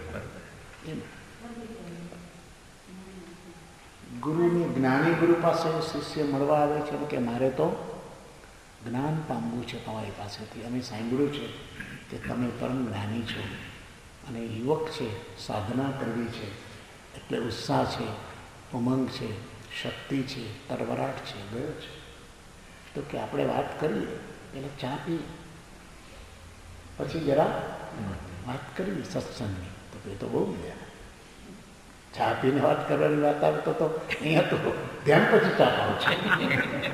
ગુરુની જ્ઞાની ગુરુ પાસે શિષ્ય મળવા આવે છે કે મારે તો જ્ઞાન પામવું છે તમારી પાસેથી. અમે સાંભળ્યું છે કે તમે પરમ જ્ઞાની છો અને યુવક છે, સાધના કરવી છે એટલે ઉત્સાહ છે, ઉમંગ છે, શક્તિ છે, તરવરાટ છે, ગયો છે. તો કે આપણે વાત કરીએ એટલે ચા પી પછી જરા વાત કરવી સત્સંગની. તો એ તો બહુ મજા. ચા પીને વાત કરવાની વાત આવે તો અહીંયા તો ધ્યાન પછી ચા પાવ છે.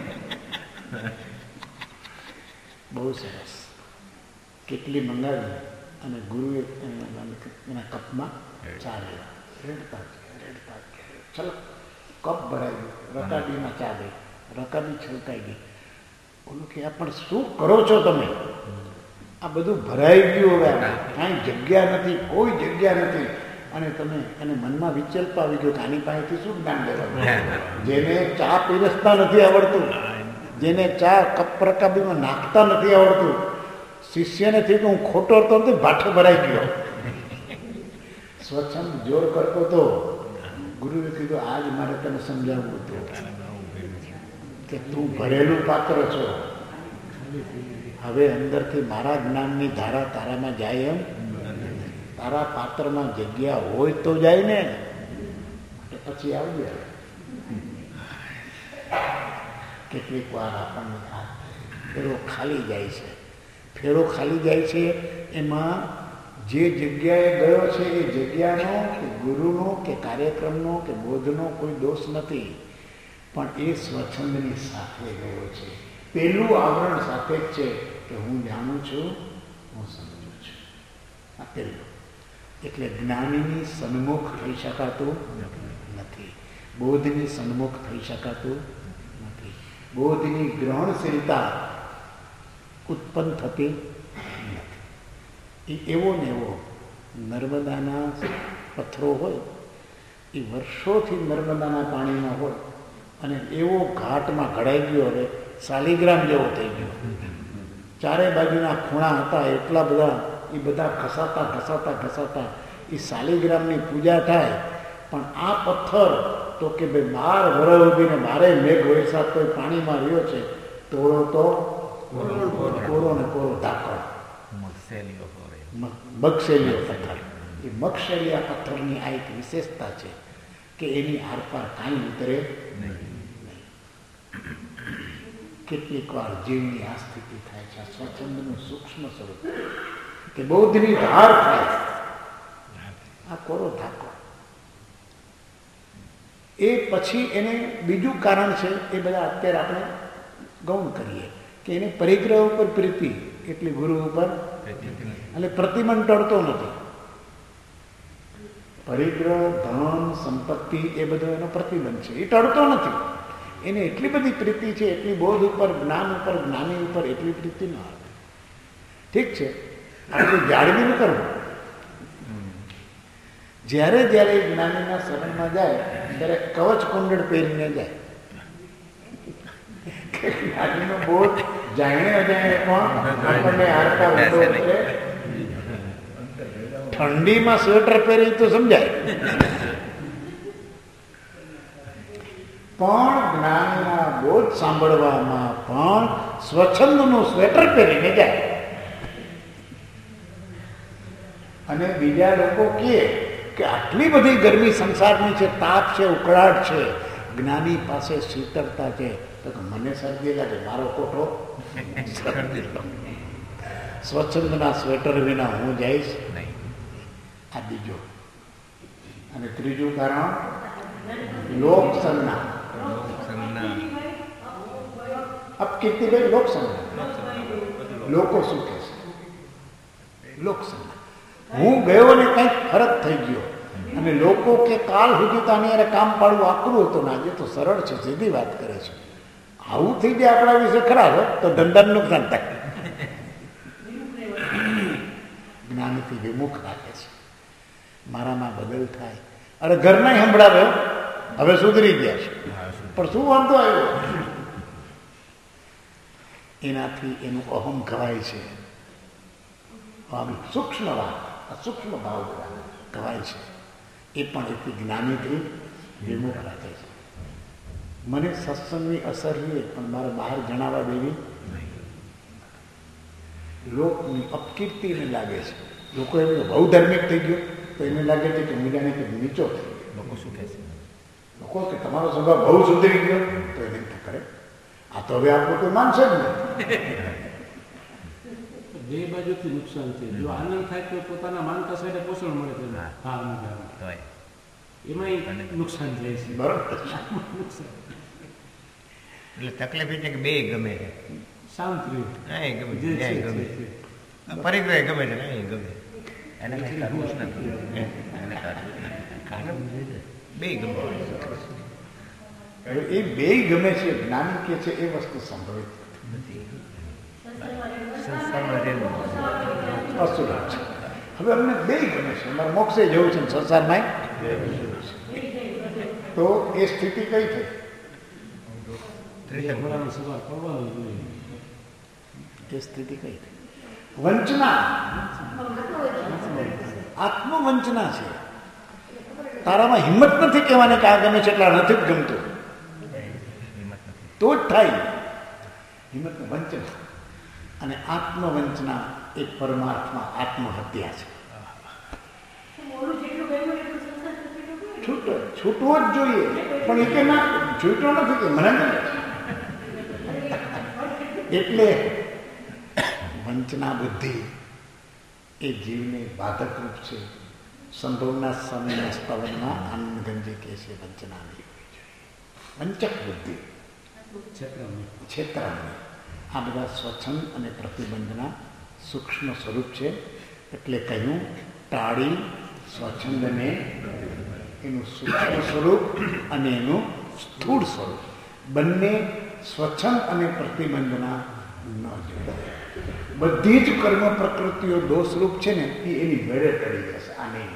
સરસ. કેટલી મંગાવી અને ગુરુએ એના કપમાં ચા લેવા, રેડતા રેડતા ચલો કપ ભરાઈ ગયો, રકાબીમાં ચા ગઈ, રકાબી છલકાઈ ગઈ. ઓલું કે આ પણ શું કરો છો તમે? આ બધું ભરાઈ ગયું, હવે કાંઈ જગ્યા નથી, કોઈ જગ્યા નથી. અને તમે એને મનમાં વિચલ્પ આવી ગયો કે આની પાસેથી શું જ્ઞાન લેવાનું? જેને ચા પીરસતા નથી આવડતું, જેને ચા કપ રકાબીમાં નાખતા નથી આવડતું, શિષ્યને થયું કે હું ખોટો હતો તો ભાઠો ભરાઈ ગયો. સ્વચ્છંદ જોર કરતો હતો. ગુરુએ કીધું આજ મારે તને સમજાવવું હતું કે તું ભરેલું પાત્ર છો. હવે અંદરથી મારા જ્ઞાનની ધારા તારામાં જાય એમ, તારા પાત્રમાં જગ્યા હોય તો જાય ને, પછી આવજે. કેટલીક વાર આપણને ફેરો ખાલી જાય છે. ફેરો ખાલી જાય છે એમાં જે જગ્યાએ ગયો છે એ જગ્યાનો કે ગુરુનો કે કાર્યક્રમનો કે બોધનો કોઈ દોષ નથી, પણ એ સ્વચ્છંદની સાથે ગયો છે. પેલું આવરણ સાથે જ છે કે હું જાણું છું, હું સમજું છું. આ પેલું. એટલે જ્ઞાનીની સન્મુખ થઈ શકાતું નથી, બોધની સન્મુખ થઈ શકાતું નથી, બોધની ગ્રહણશીલતા ઉત્પન્ન થતી નથી. એ એવો ને એવો નર્મદાના પથ્થરો હોય, એ વર્ષોથી નર્મદાના પાણીમાં હોય અને એવો ઘાટમાં ઘડાઈ ગયો, હવે શાલિગ્રામ જેવો થઈ ગયો. ચારે બાજુના ખૂણા હતા એટલા બધા, એ બધા ઘસાતા ઘસાતા ઘસાતા એ શાલિગ્રામની પૂજા થાય. પણ આ પથ્થર તો કે ભાઈ બાર વરસ સુધીને બારે મેઘ વરસાદ કોઈ પાણીમાં રહ્યો છે, તોડો તો કોરો ને કોરો ધાકડ, મગશેલીઓ પથ્થર. એ મગશેલિયા પથ્થરની આ એક વિશેષતા છે કે એની આરપાર કાંઈ ઉતરે નહીં. કેટલીક વાર જીવની આ સ્થિતિ થાય છે. સ્વચ્છંદનું સૂક્ષ્મ સ્વરૂપ કે બૌદ્ધની ધાર થાય, આ કોરો ધાકો. એ પછી એને બીજું કારણ છે, એ બધા અત્યારે આપણે ગૌણ કરીએ કે એને પરિગ્રહ ઉપર પ્રીતિ, એટલી ગુરુ ઉપર, એટલે પ્રતિમન ટળતો નથી. પરિગ્રહ, ધન, સંપત્તિ એ બધો એનો પ્રતિબંધ છે, એ ટળતો નથી. એને એટલી બધી પ્રીતિ છે, એટલી બોધ ઉપર, જ્ઞાન ઉપર, જ્ઞાની ઉપર એટલી પ્રીતિ ન આવે. ઠીક છે, આપણે જાળવી ન કરવું. જ્યારે જ્યારે જ્ઞાનીના શરણમાં જાય ત્યારે કવચ કુંડળ પહેરીને જાય. જ્ઞાનીનો બોધ જાણે અજાણે પણ આપણને હારતા ઊંડો છે. ઠંડીમાં સ્વેટર પહેરી તો સમજાય, પણ જ્ઞાનના બોધ સાંભળવામાં પણ સ્વચ્છંદનું સ્વેટર પહેરીને જાય. અને બીજા લોકો કહે કે આટલી બધી ગરમી સંસારની છે, તાપ છે, ઉકળાટ છે, જ્ઞાની પાસે શીતળતા છે, તો મને શરદી લાગે, મારો કોઠો સ્વચ્છંદના સ્વેટર વિના હું જઈશ નહીં. આ બીજો. અને ત્રીજું કારણ લોકસન્ના. અબ કીર્તિભાઈ લોકસન્ના, લોકો શું કહે છે? લોકસન્ના. હું ગયો ને કંઈક ફરક થઈ ગયો અને લોકો કે કાલ સુધી તો આની યારે કામ પાડવું આકરું હતું ને આજે તો સરળ છે, સીધી વાત કરે છે. આવું થઈ જાય આપણા વિશે ખરાબ તો ધંધાનું નુકસાન થાય. જ્ઞાનથી વિમુખ રાખે છે. મારામાં બદલ થાય. અરે ઘરના સંભળાવે હવે સુધરી ગયા છે, પણ શું વાંધો આવ્યો? એનાથી એનું અહમ ઘવાય છે. સૂક્ષ્મ વાત, સૂક્ષ્મ ભાવ કહેવાય છે. એ પણ એથી જ્ઞાનીથી વિમુખ રાખે છે. મને સત્સંગની અસર રહે પણ મારે બહાર જણાવવા દેવી. લોકની અપકીર્તિને લાગે છે. લોકો એમ બહુ ધાર્મિક થઈ ગયો તો એને લાગે છે કે મીડિયાને કે નીચો થઈ ગયો. લોકો શું કહે છે? લોકો કે તમારો સ્વભાવ બહુ સુધરી ગયો તો એને કરે આ તો હવે આપણું કોઈ માનશે જ નહીં. બે બાજુથી નુકસાન છે. જો આનંદ થાય તો પોતાના માનતા સાથે પોષણ મળે છે, એમાં નુકસાન જાય છે. બરોબર. એટલે તકલીફ એ છે કે બે ગમે છે. શાંત રહ્યું. અહીં ગમે જે છે અહીં ગમે તે. પરિગ્રહ ગમે છે અહીં ગમે એને કાંઈ કરવું જ નથી. એને કાંઈ બે ગમે હવે એ બે ગમે છે જ્ઞાની કે છે એ વસ્તુ સંભવિત નથી. સંસારમાં રહેવું અસુરા છે. હવે અમને બે ગમે છે, અમારે મોક્ષે જવું છે ને સંસારમાં તો એ સ્થિતિ કઈ થઈ? ભગવાનનો સ્વભાવ કરવાનો જોઈએ. એ સ્થિતિ કઈ થઈ? વંચના, આત્મવંચના છે. તારામાં હિંમત નથી કહેવાની કે આ ગમે છે એટલા નથી જ ગમતું, તો જ થાય હિંમત વંચના. અને આત્મવંચના એક પરમાર્થમાં આત્મહત્યા છે. છૂટો છૂટવો જ જોઈએ, પણ એ કે ના છૂટો નથી કે મને ગમે. એટલે વંચના બુદ્ધિ એ જીવને બાધક રૂપ છે. સંભવના સમયના સ્તવનમાં આનંદ ગંજી કહે છે વંચના નહીં હોવી જોઈએ. વંચક બુદ્ધિ, છેતરામણી, આ બધા સ્વચ્છંદ અને પ્રતિબંધના સૂક્ષ્મ સ્વરૂપ છે. એટલે કહ્યું ટાળી સ્વચ્છંદને એનું સૂક્ષ્મ સ્વરૂપ અને એનું સ્થૂળ સ્વરૂપ બંને સ્વચ્છંદ અને પ્રતિબંધના ન જોડાય. બધી જ કર્મ પ્રકૃતિઓ દોષરૂપ છે ને એ એની ભેળે ટળી જશે. આ નહીં.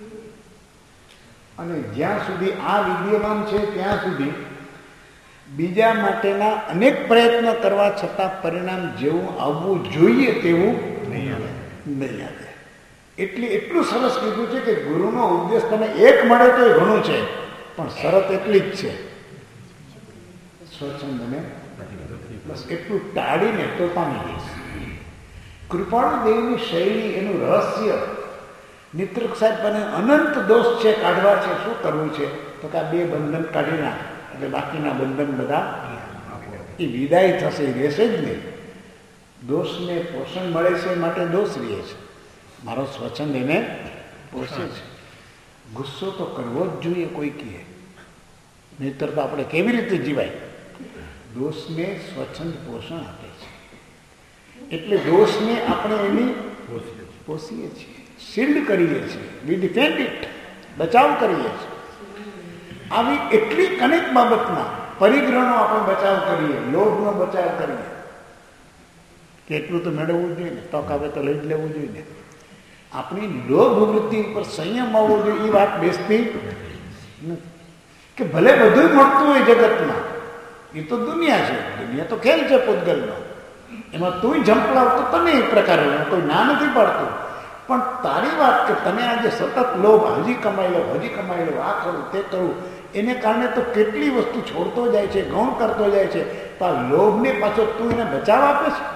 અને જ્યાં સુધી આ વિદ્યમાન છે ત્યાં સુધી બીજા માટેના અનેક પ્રયત્ન કરવા છતાં પરિણામ જેવું આવવું જોઈએ તેવું નહીં આવે. એટલે એટલું સરસ કીધું છે કે ગુરુનો ઉપદેશ તને એક મળે તો ઘણું છે, પણ શરત એટલી જ છે સ્વચ્છંદને બસ એટલું ટાળીને તો પામી જઈશ. કૃપાળુ દેવની શૈલી, એનું રહસ્ય નિત્રક સાહેબ મને અનંત દોષ છે કાઢવા છે, શું કરવું છે? તો કે આ બે બંધન કાઢી નાખ એટલે બાકીના બંધન બધા એ વિદાય થશે, એ રહેશે જ નહીં. દોષને પોષણ મળે છે માટે દોષ રહે છે. મારો સ્વચ્છંદ એને પોષે છે. ગુસ્સો તો કરવો જ જોઈએ કોઈ કહે, નહીતર તો આપણે કેવી રીતે જીવાય? દોષને સ્વચ્છંદ પોષણ આપે છે. એટલે દોષને આપણે એની પોષીએ છીએ, શિલ્ડ કરીએ છીએ, વી ડિફેન્ડ ઇટ, બચાવ કરીએ છીએ. આવી એટલી અનેક બાબતમાં પરિગ્રહનો આપણે બચાવ કરીએ, લોભનો બચાવ કરીએ કે એટલું તો મેળવવું જ જોઈએ ને, તક આવે તો લઈ જ લેવું જોઈએ ને. આપણી લોભ વૃત્તિ ઉપર સંયમ આવવો જોઈએ એ વાત બેસતી નથી. કે ભલે બધું મળતું હોય જગતમાં, એ તો દુનિયા છે, દુનિયા તો ખેલ છે પૂતગલનો, એમાં તું ઝંપલાવતો તને એક પ્રકારે કોઈ ના નથી પાડતું. પણ તારી વાત કે તને આજે સતત લોભ, હજી કમાઈ લો, હજી કમાઈ લો, આ કરું તે કરું, એને કારણે તો કેટલી વસ્તુ છોડતો જાય છે, ગૌણ કરતો જાય છે. તો આ લોભને પાછો તું એને બચાવ આપે છે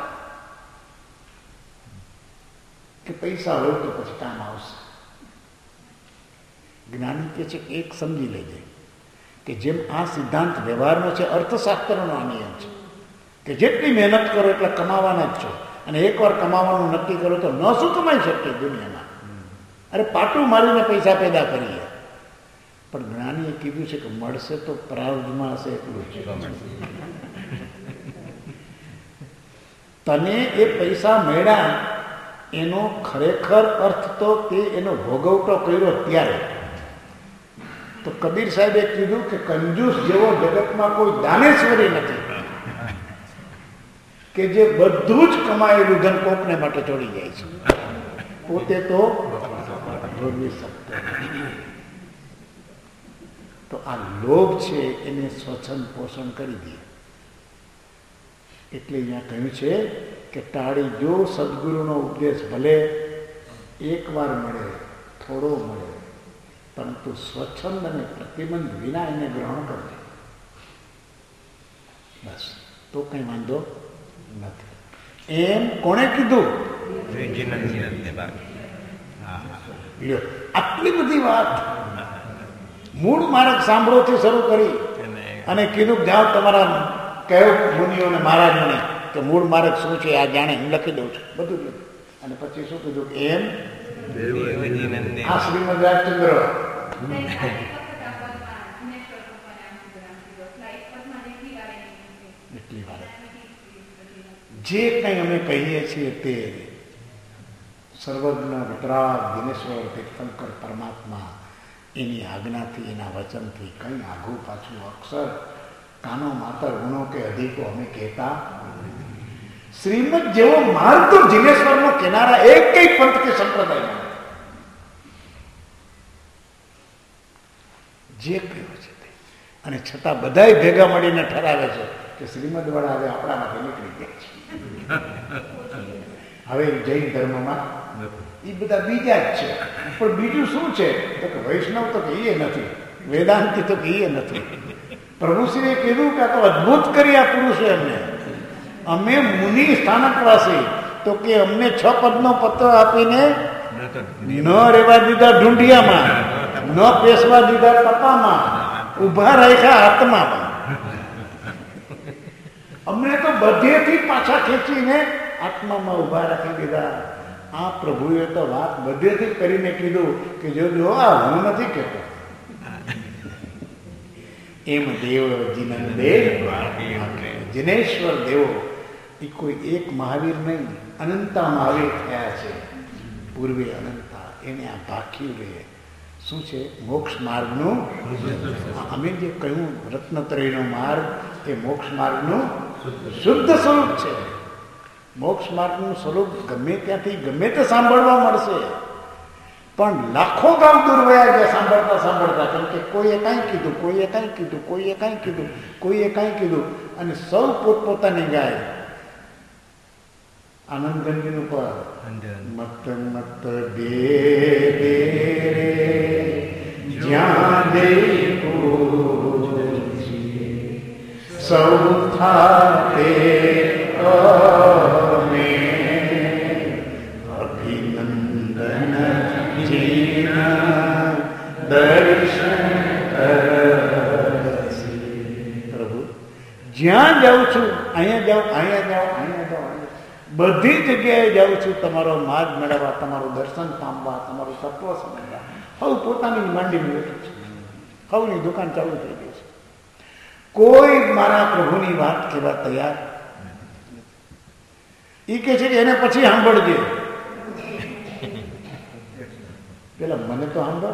કે પૈસા હોય તો પછી કામ આવશે? જ્ઞાની કે છે કે એક સમજી લેજે કે જેમ આ સિદ્ધાંત વ્યવહારનો છે, અર્થશાસ્ત્રનો આ નિયમ છે કે જેટલી મહેનત કરો એટલે કમાવાના જ છો, અને એકવાર કમાવાનું નક્કી કરો તો ન શું કમાઈ શકીએ દુનિયામાં? અરે પાટું મારીને પૈસા પેદા કરીએ. પણ જ્ઞાનીએ કીધું છે કે મળશે તો પ્રારબ્ધમાં હશે એટલું જ. તને એ પૈસા મળ્યા એનો ખરેખર અર્થ તો તે એનો ભોગવટો કર્યો ત્યારે. તો કબીર સાહેબે કીધું કે કંજૂસ જેવો જગતમાં કોઈ દાનેશ્વરી નથી કે જે બધું જ કમાયેલું ધન કોકને માટે છોડી જાય છે, પોતે તો ભોગવી શકતો નથી. તો આ લોભ છે એને સ્વચ્છંદ પોષણ કરી દે. એટલે અહીંયા કહ્યું છે કે ટાળી જો સદગુરુનો ઉપદેશ ભલે એક વાર મળે, થોડો મળે, પરંતુ સ્વચ્છંદ અને પ્રતિબંધ વિના એને ગ્રહણ કરજે, બસ તો કઈ વાંધો નથી. એમ કોણે કીધું? આટલી બધી વાત મૂળ માર્ગ સાંભળોથી શરૂ કરી અને કીધું જાઓ તમારા કહ્યું મુનિઓને મહારાજોને કે મૂળ માર્ગ શું છે આ જાણે, હું લખી દઉં છું બધું લખ્યું. અને પછી શું કીધું? એમ આ શ્રીમદ રાજચંદ્ર એટલી વાર જે કંઈ અમે કહીએ છીએ તે સર્વજ્ઞ વિતરાગ દિનેશ્વર તીર્થંકર પરમાત્મા એની આજ્ઞાથી, એના વચનથી કંઈ આઘું પાછું અક્ષર કાનો માતર ગુણો કે અધિકો અમે કહેતા. શ્રીમદ જેવો માર્ગ તો જીનેશ્વરનો કિનારા એક કઈ પંથ કે સંપ્રદાયમાં જે કહ્યું છે તે, અને છતાં બધાય ભેગા મળીને ઠરાવે છે કે શ્રીમદ વાળા હવે આપણામાંથી નીકળી ગયા છે. હવે જૈન ધર્મમાં એ બધા બીજા જ છે. પણ બીજું શું છે તો કે વૈષ્ણવ તો કે એ નથી, વેદાંતિ તો કે એ નથી. પ્રભુશ્રીએ કીધું કે આ તો અદભુત કરી આ પુરુષે અમને. અમે મુનિ સ્થાનકવાસી તો કે અમને છ પદનો પત્ર આપીને ન રેવા દીધા ઢૂંઢિયામાં, ન પેસવા દીધા તપામાં, ઉભા રાખ્યા આત્મામાં. અમને તો બધેથી પાછા ખેંચીને આત્મામાં ઉભા રાખી દીધા. આ પ્રભુએ તો વાત બધેથી કરીને કીધું કે જો જો આ હું નથી કહેતો. એમ દેવ જીનંદે જીનેશ્વર દેવો એ કોઈ એક મહાવીર નહીં, અનંતા મહાવીર થયા છે. પૂર્વે અનંતા એને આ ભાખ્યું રહે. શું છે? મોક્ષ માર્ગનું. અમે જે કહ્યું રત્નત્રયનો માર્ગ એ મોક્ષ માર્ગનું શુદ્ધ સ્વરૂપ છે. મોક્ષ માર્ગનું સ્વરૂપ ગમે ત્યાંથી ગમે તે સાંભળવા મળશે, પણ લાખો ગામ દૂર વયા ગયા સાંભળતા સાંભળતા. કેમ કે કોઈએ કાંઈ કીધું, કોઈએ કાંઈ કીધું, કોઈએ કાંઈ કીધું, કોઈએ કાંઈ કીધું, અને સૌ પોતપોતાની ગાય. આનંદ ગંજીનું પર મત મત દે દે જ્યાં દેખો સૌ થાતે અમે અભિનંદન જીના દર્શન પ્રભુ જ્યાં જાઉં છું, અહીંયા જાઉં, અહીંયા જાઉં, અહીંયા જાઉં, બધી જગ્યાએ જાઉં છું તમારો માર્ગ મેળવવા, તમારું દર્શન પામવા, તમારું તત્વ સમજવા. હવે પોતાની માંડી બેઠું છે, હવની દુકાન ચાલુ થઈ ગઈ છે. કોઈ મારા પ્રભુની વાત કહેવા તૈયાર. એ કે છે કે એને પછી સાંભળજે. પેલા મને તો સાંભળ.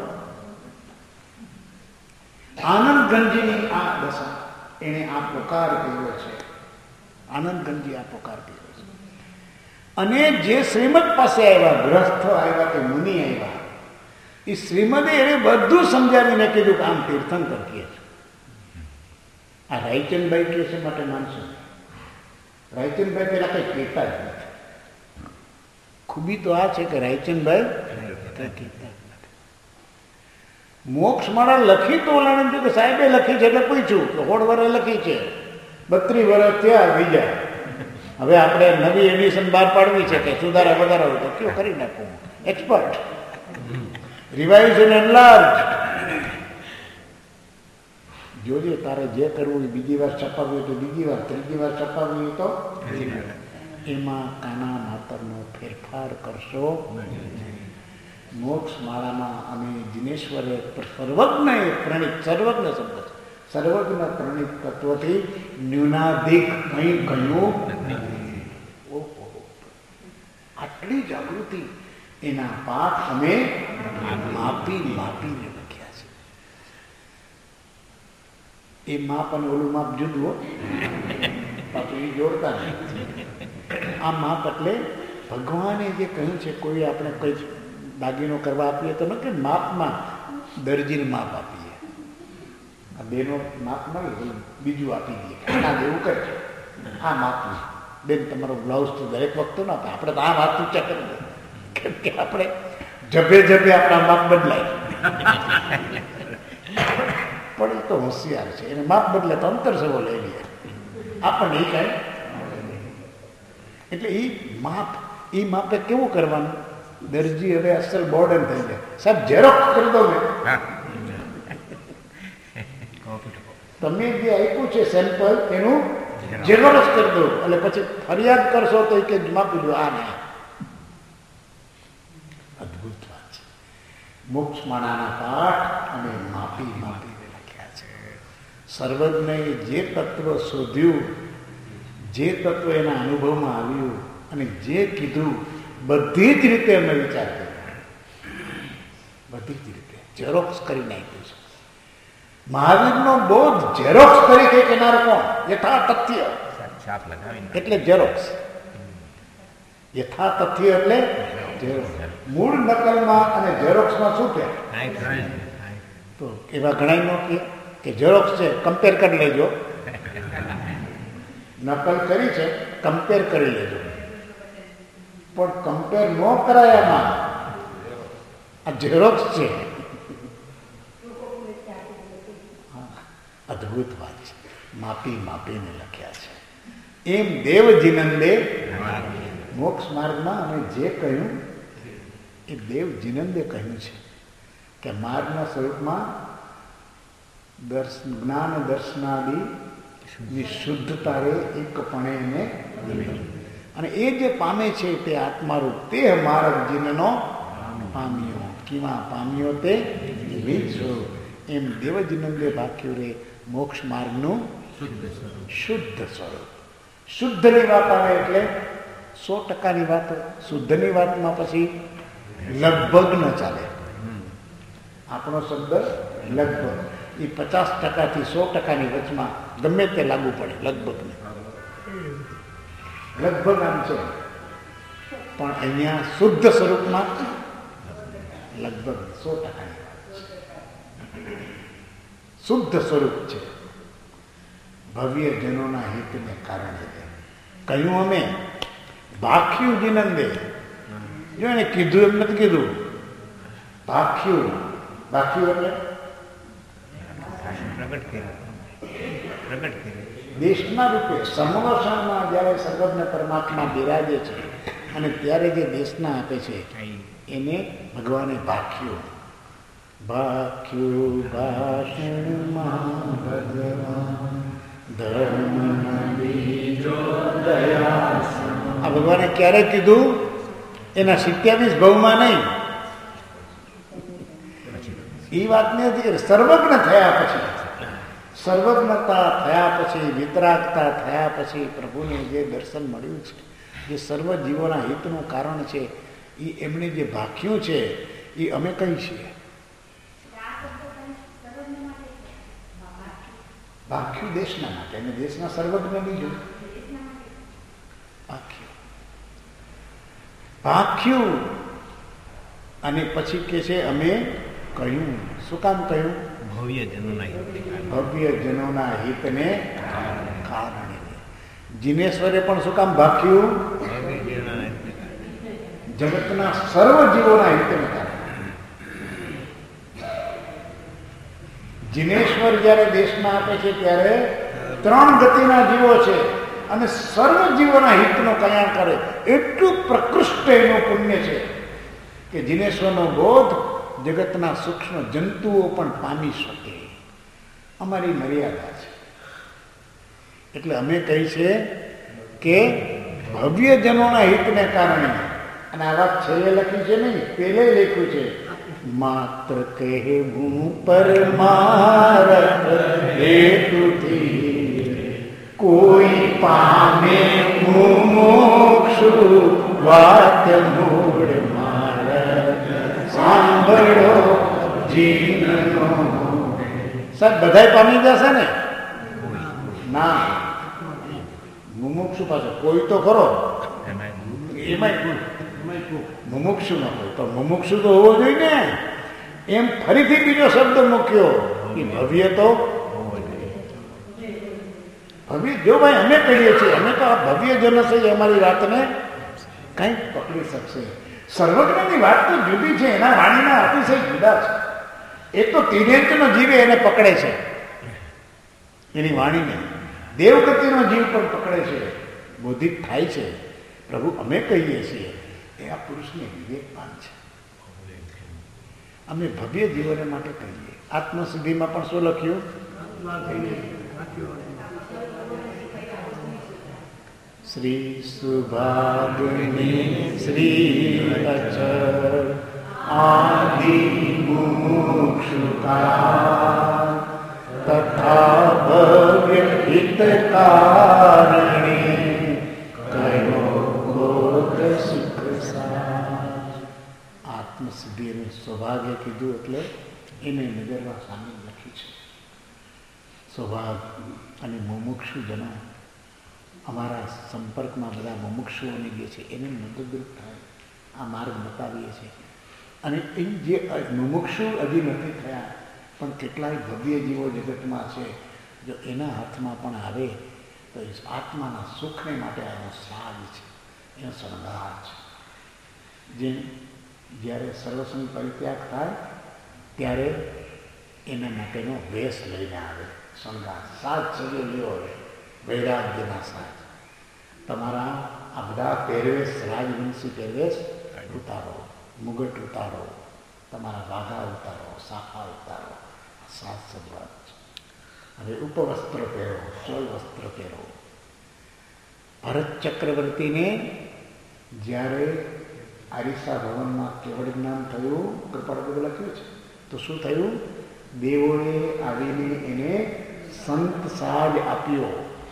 આનંદ ગંજીની આ દશા, એને આ પોકાર કર્યો છે. આનંદ ગંજી આ પોકાર કર્યો છે. અને જે શ્રીમદ પાસે આવ્યા, ગ્રસ્થ આવ્યા કે મુનિ આવ્યા, એ શ્રીમદે એને બધું સમજાવીને કીધું કે આમ તીર્થંકર કહે છે. આ રાયચંદભાઈ કહે છે માટે માનશો. રાયચંદભાઈ પેલા કઈ કહેતા જ નથી. ખૂબી તો આ છે કે રાયચંદભાઈ કઈ કહેતા જ નથી. મોક્ષ માળા લખી તો ઓલાને કે સાહેબે લખી છે એટલે પૂછ્યું કે હોળ વરસ લખી છે, બત્રીસ વર્ષ થયા બીજા, હવે આપણે નવી એડિશન બહાર પાડવી છે કે સુધારા વધારા હોય તો કયો કરી નાખવું. Expert revise and enlarge. જોજે તારે જે કરવું એ બીજી વાર છપાવ્યું તો બીજી વાર, ત્રીજી વાર છપાવ્યું તો એમાં કાના માતરનો ફેરફાર કરશો. મોક્ષ માળામાં અમે જીનેશ્વરે સર્વજ્ઞ પ્રણિત, સર્વજ્ઞ શબ્દ છે, સર્વજ્ઞ પ્રણિત તત્વથી ન્યૂનાધિક કંઈ કહ્યું. આટલી જાગૃતિ, એના પાઠ અમે માપી માપીને લખ્યા છે. એ માપ અને ઓલું માપ જુદું, પાછું એ જોડતા નથી. આ માપ એટલે ભગવાને જે કહ્યું છે, કોઈ આપણે કોઈ દાગીનો કરવા આપીએ તો ન કે માપમાં દરજીનું માપ આપીએ. આ બેનો માપ નહીં, બીજું આપી દઈએ કે આના જેવું કરે. આ માપનું બેન તમારો બ્લાઉઝ તો દરેક વખતે ના આપે. આપણે તો આ વાત ઊંચા કરી દઈએ, કેમ કે આપણે જભે જભે આપણા માપ બદલાય. પણ એ તો હોશિયાર છે, એને માપ બદલે તો અંતર સવો લઈ લે. આપણને એ કાંઈ એટલે એ માપ, એ માપે કેવું કરવાનું? દરજી હવે અસલ બોર્ડર થઈ જાય, સાહેબ ઝેરોક્સ કરી દો ને. તમે જે આપ્યું છે સેમ્પલ એનું ઝેરોક્સ કરી દો, એટલે પછી ફરિયાદ કરશો તો કે માપી દો. આ નહીં, અદભુત વાત છે. મોક્ષ માળાના પાઠ અને માપી માપીને લખ્યા છે. સર્વજ્ઞએ જે તત્વ શોધ્યું, જે તત્વ એના અનુભવમાં આવ્યું અને જે કીધું બધી જ રીતે અમે વિચાર કર્યો, બધી જ રીતે ઝેરોક્સ કરી નાખ્યું છે. મહાવીરનો બોધ ઝેરોક્સ તરીકે કેનાર કોણ? યથા તથ્ય એટલે ઝેરોક્સ. યથા તથ્ય એટલે ઝેરોક્સ. મૂળ નકલમાં અને ઝેરોક્સમાં શું છે? તો એવા ઘણા નો કે ઝેરોક્સ છે કમ્પેર કરી લેજો, નકલ કરી છે કમ્પેર કરી લેજો, પણ કમ્પેર ન કરાયામાં આ ઝેરોક્સ છે. અદભુત વાત છે. માપી માપીને લખ્યા છે. એમ દેવ જીનંદે મોક્ષ માર્ગમાં અમે જે કહ્યું એ દેવ જીનંદે કહ્યું છે કે માર્ગના સ્વરૂપમાં દર્શન જ્ઞાન દર્શનાદિ શુદ્ધતા રે એકપણે એને અને એ જે પામે છે તે આત્મારૂપ તે માર્ગ જીનનો પામ્યો કિમાં પામ્યો તે સ્વરૂપ. એમ દેવજીનંદે ભાખ્યું રે મોક્ષ માર્ગનું શુદ્ધ સ્વરૂપ. શુદ્ધની વાત આવે એટલે સો ટકાની વાત. શુદ્ધની વાતમાં પછી લગભગ ન ચાલે. આપણો શબ્દ લગભગ એ પચાસ ટકાથી સો ટકાની વચમાં ગમે તે લાગુ પડે. લગભગ ને લગભગ આમ છે, પણ અહીંયા શુદ્ધ સ્વરૂપમાં લગભગ સો ટકાની વાત છે. શુદ્ધ સ્વરૂપ છે. ભવ્ય જનોના હિતને કારણે કહ્યું અમે ભાખ્યું જીનંદે. જો એને કીધું એમ નથી કીધું, ભાખ્યું. ભાખ્યું એટલે પ્રગટ કર્યું, પ્રગટ કર્યું. દેશના રૂપે સમવસણમાં જ્યારે સર્વજ્ઞ પરમાત્મા બિરાજે છે અને ત્યારે જે દેશના આપે છે એને ભગવાને ભાખ્યું. ભાખ્યું ભાષણમાં ભગવાન ધર્મના બીજો દયા. આ ભગવાને ક્યારે કીધું? એના સિત્યાવીસ ભવમાં નહીં. એ વાતને સર્વજ્ઞ થયા પછી, સર્વજ્ઞતા થયા પછી, વિતરાગતા થયા પછી પ્રભુને જે દર્શન મળ્યું છે, જે સર્વ જીવોના હિતનું કારણ છે, એ એમણે જે ભાખ્યું છે એ અમે કઈ છીએ? ભાખ્યું દેશના માટે અને દેશના સર્વજ્ઞ બીજું ભાખ્યું. ભાખ્યું અને પછી કે છે અમે કહ્યું. શું કામ કહ્યું? ભવ્ય જનોના હિતને ભવ્ય જનોના હિતને કારણે. જીનેશ્વરે પણ શું કામ ભાખ્યું? જગતના સર્વ જીવોના હિતને કારણે. જીનેશ્વર જયારે દેશમાં આપે છે ત્યારે ત્રણ ગતિના જીવો છે અને સર્વ જીવોના હિતનું કલ્યાણ કરે. એટલું પ્રકૃષ્ટ એનું પુણ્ય છે કે જીનેશ્વરનો બોધ જગતના સૂક્ષ્મ જંતુઓ પણ પામી શકે. અમારી મર્યાદા છે. એટલે અમે કહી છે કે ભવ્ય જનોના હિતને કારણે. અને આ વાત છેલ્લે લખી છે નહીં, પેલે લખ્યું છે માત્ર કહેવું પરમાર્થ હેતુથી કોઈ પામે મુમુક્ષુ વાત મૂળ માર્ગ સાંભળો જીવનો. સાહેબ બધાય પામી જશે ને? ના, મુમુક્ષુ પાસે કોઈ તો ખરો. એમાં મુમુક્ષુ ન હોય તો મુમુક્ષુ તો હોવો જોઈએ ને. એમ ફરીથી બીજો શબ્દ મૂક્યો કે ભવ્ય તો ભવ્ય. જો ભાઈ અમે કહીએ છીએ, અમે તો આ ભવ્ય જન છે અમારી વાતને કંઈક પકડી શકશે. સર્વજ્ઞની વાત તો જુદી છે, એના વાણીના અતિશય જુદા છે. એ તો તિર્યંકનો જીવ એને પકડે છે, એની વાણીને. દેવગતિનો જીવ પણ પકડે છે, બોધિત થાય છે. પ્રભુ અમે કહીએ છીએ એ આ પુરુષને વિવેકવાન છે. અમે ભવ્ય જીવન માટે કહીએ. આત્મસિદ્ધિમાં પણ શું લખ્યું? શ્રી સુભાગિની શ્રી અચર આદિ મુમુક્ષુકા તથા ભવ્ય હિતકારણી સૌભાગ્ય કીધું એટલે એને નજરમાં સામેલ લખી છે. સૌભાગ અને મુમુક્ષુજનો અમારા સંપર્કમાં બધા મુમુક્ષુઓને જે છે એને મદદરૂપ થાય આ માર્ગ બતાવીએ છીએ. અને એ જે મુમુક્ષુ હજી નથી થયા પણ કેટલાય ભવ્ય જીવો જગતમાં છે, જો એના હાથમાં પણ આવે તો એ આત્માના સુખને માટે આનો સાજ છે, એનો શણગાર છે. જે જ્યારે સર્વસંગ પરિત્યાગ થાય ત્યારે એના માટેનો વેશ લઈને આવે, શણગાર સાજ સજો લ્યો. હવે વૈરાગ્યના સાજ તમારા આ બધા પહેરવેશ, રાજવંશી પહેરવેશ ઉતારો, મુગટ ઉતારો, તમારા વાઘા ઉતારો, સાફા ઉતારો, સાજ સજવાનું છે. હવે ઉપવસ્ત્ર પહેરો, ચોલ વસ્ત્ર પહેરો. ભરત ચક્રવર્તીને જ્યારે આરિસા ભવનમાં કેવળ જ્ઞાન થયું, કૃપાળું લખ્યું છે, તો શું થયું? દેવોએ આવીને એને સંત સાજ આપ્યો.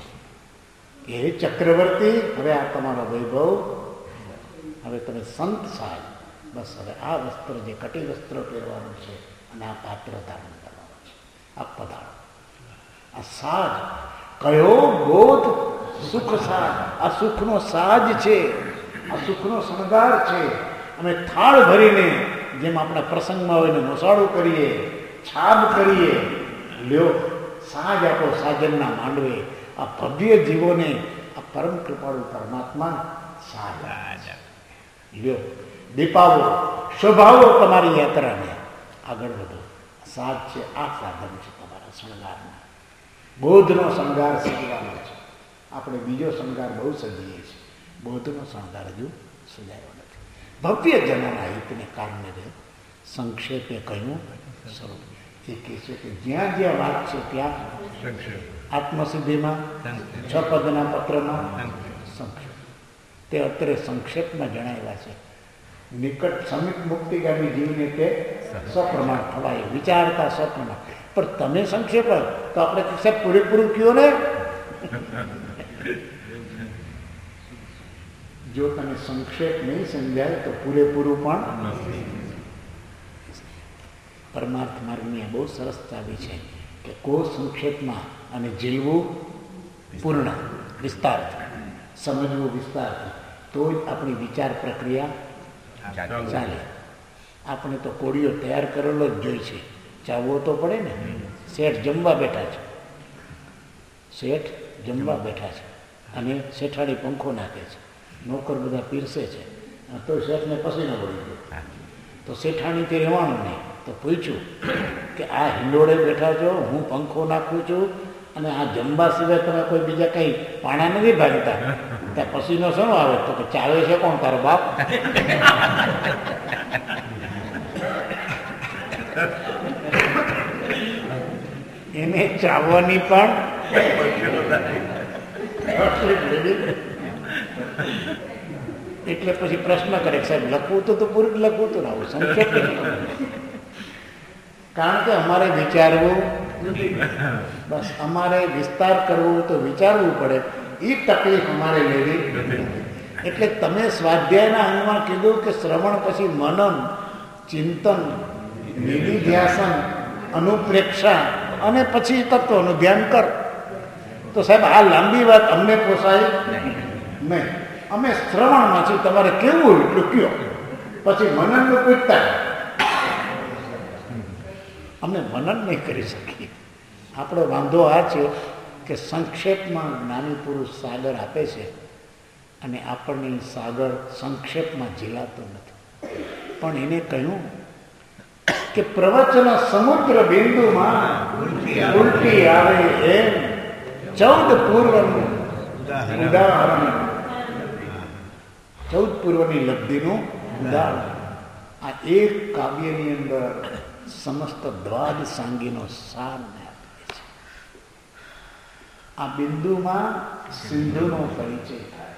એ ચક્રવર્તી, હવે આ તમારો વૈભવ, હવે તમે સંત સાજ, બસ હવે આ વસ્ત્ર જે કટી વસ્ત્ર પહેરવાનું છે અને આ પાત્ર ધારણ કરવાનું છે, આ પધારો. આ સાજ કયો બોધ સુખ સાજ, આ સુખનો સાજ છે, આ સુખનો શણગાર છે. અમે થાળ ભરીને જેમ આપણા પ્રસંગમાં હોય ને મોસાળું કરીએ, છાબ કરીએ, લ્યો સાજ આપો સાજનના માંડવે. આ ભવ્ય જીવોને આ પરમ કૃપાળુ પરમાત્મા સાજ લ્યો, દીપાવો, શોભાવો તમારી યાત્રાને, આગળ વધો. સાજ છે, આ સાધન છે તમારા શણગારના. બોધનો શણગાર સજવાનો છે. આપણે બીજો શણગાર બહુ સજીએ છીએ, બોધનો શણગાર હજુ સજાયો નથી. ભવ્ય જનોના હિતને કારણે સંક્ષેપે કહ્યું સ્વરૂપ. એ કહે છે કે જ્યાં જ્યાં વાત છે ત્યાં આત્મસિદ્ધિમાં છ પદના પત્રમાં સંક્ષેપ, તે અત્યારે સંક્ષેપમાં જણાવ્યા છે. નિકટ સમીપ મુક્તિગામી જીવને તે સપ્રમાણ થવાય, વિચારતા સપ્રમાણ. પણ તમે સંક્ષેપ તો આપણે સાહેબ પૂરેપૂરું કયો ને. જો તમે સંક્ષેપ નહીં સમજાય તો પૂરેપૂરું પણ. પરમાર્થ માર્ગની બહુ સરસ ચાવી છે કે કો સંક્ષેપમાં અને ઝીલવું પૂર્ણ વિસ્તારથી, સમજવું વિસ્તારથી, તો જ આપણી વિચાર પ્રક્રિયા ચાલે. આપણે તો કોળીઓ તૈયાર કરેલો જ જોઈ છે, ચાવવો તો પડે ને. શેઠ જમવા બેઠા છે, શેઠ જમવા બેઠા છે અને શેઠાડી પંખો નાખે છે, નોકર બધા પીરસે છે, તો શેઠને પસીનો પડી ગયો. તો શેઠાણીથી રહેવાનું નહીં. તો પૂછ્યું કે આ હિંડોળે બેઠા છો, હું પંખો નાખું છું અને આ જમવા સિવાય તમે કોઈ બીજા કંઈ પાણા નથી ભાગતા, ત્યાં પસીનો શેનો આવે? તો કે ચાવે છે કોણ, તારો બાપ? એને ચાવવાની પણ એટલે પછી પ્રશ્ન કરે સાહેબ લખવું તો તો પૂરું લખવું તો આવું સંક્ષેપ. કારણ કે અમારે વિચારવું બસ, અમારે વિસ્તાર કરવો તો વિચારવું પડે, એ તકલીફ અમારે લેવી. એટલે તમે સ્વાધ્યાયના અંગમાં કીધું કે શ્રવણ પછી મનન, ચિંતન, નિધિધ્યાસન, અનુપ્રેક્ષા અને પછી તત્વનું ધ્યાન કર. તો સાહેબ આ લાંબી વાત અમને પોસાય નહીં. અમે શ્રવણમાં છીએ, તમારે કેવું એટલું કયો, પછી મનનનું પૂછતા. અમે મનન નહીં કરી શકીએ. આપણો વાંધો આ છે કે સંક્ષેપમાં જ્ઞાની પુરુષ સાગર આપે છે અને આપણને સાગર સંક્ષેપમાં ઝીલાતો નથી. પણ એને કહ્યું કે પ્રવચન સમુદ્ર બિંદુમાં ઉલટી આવે એમ ચૌદ પૂર્વનું ઉદાહરણ, ચૌદ પૂર્વની લબ્ધિનું ઉદાહરણ આ એક કાવ્યની અંદર સમસ્ત દ્વાદ સાંગીનો સારને આપે છે. આ બિંદુમાં સિંધુનો પરિચય થાય,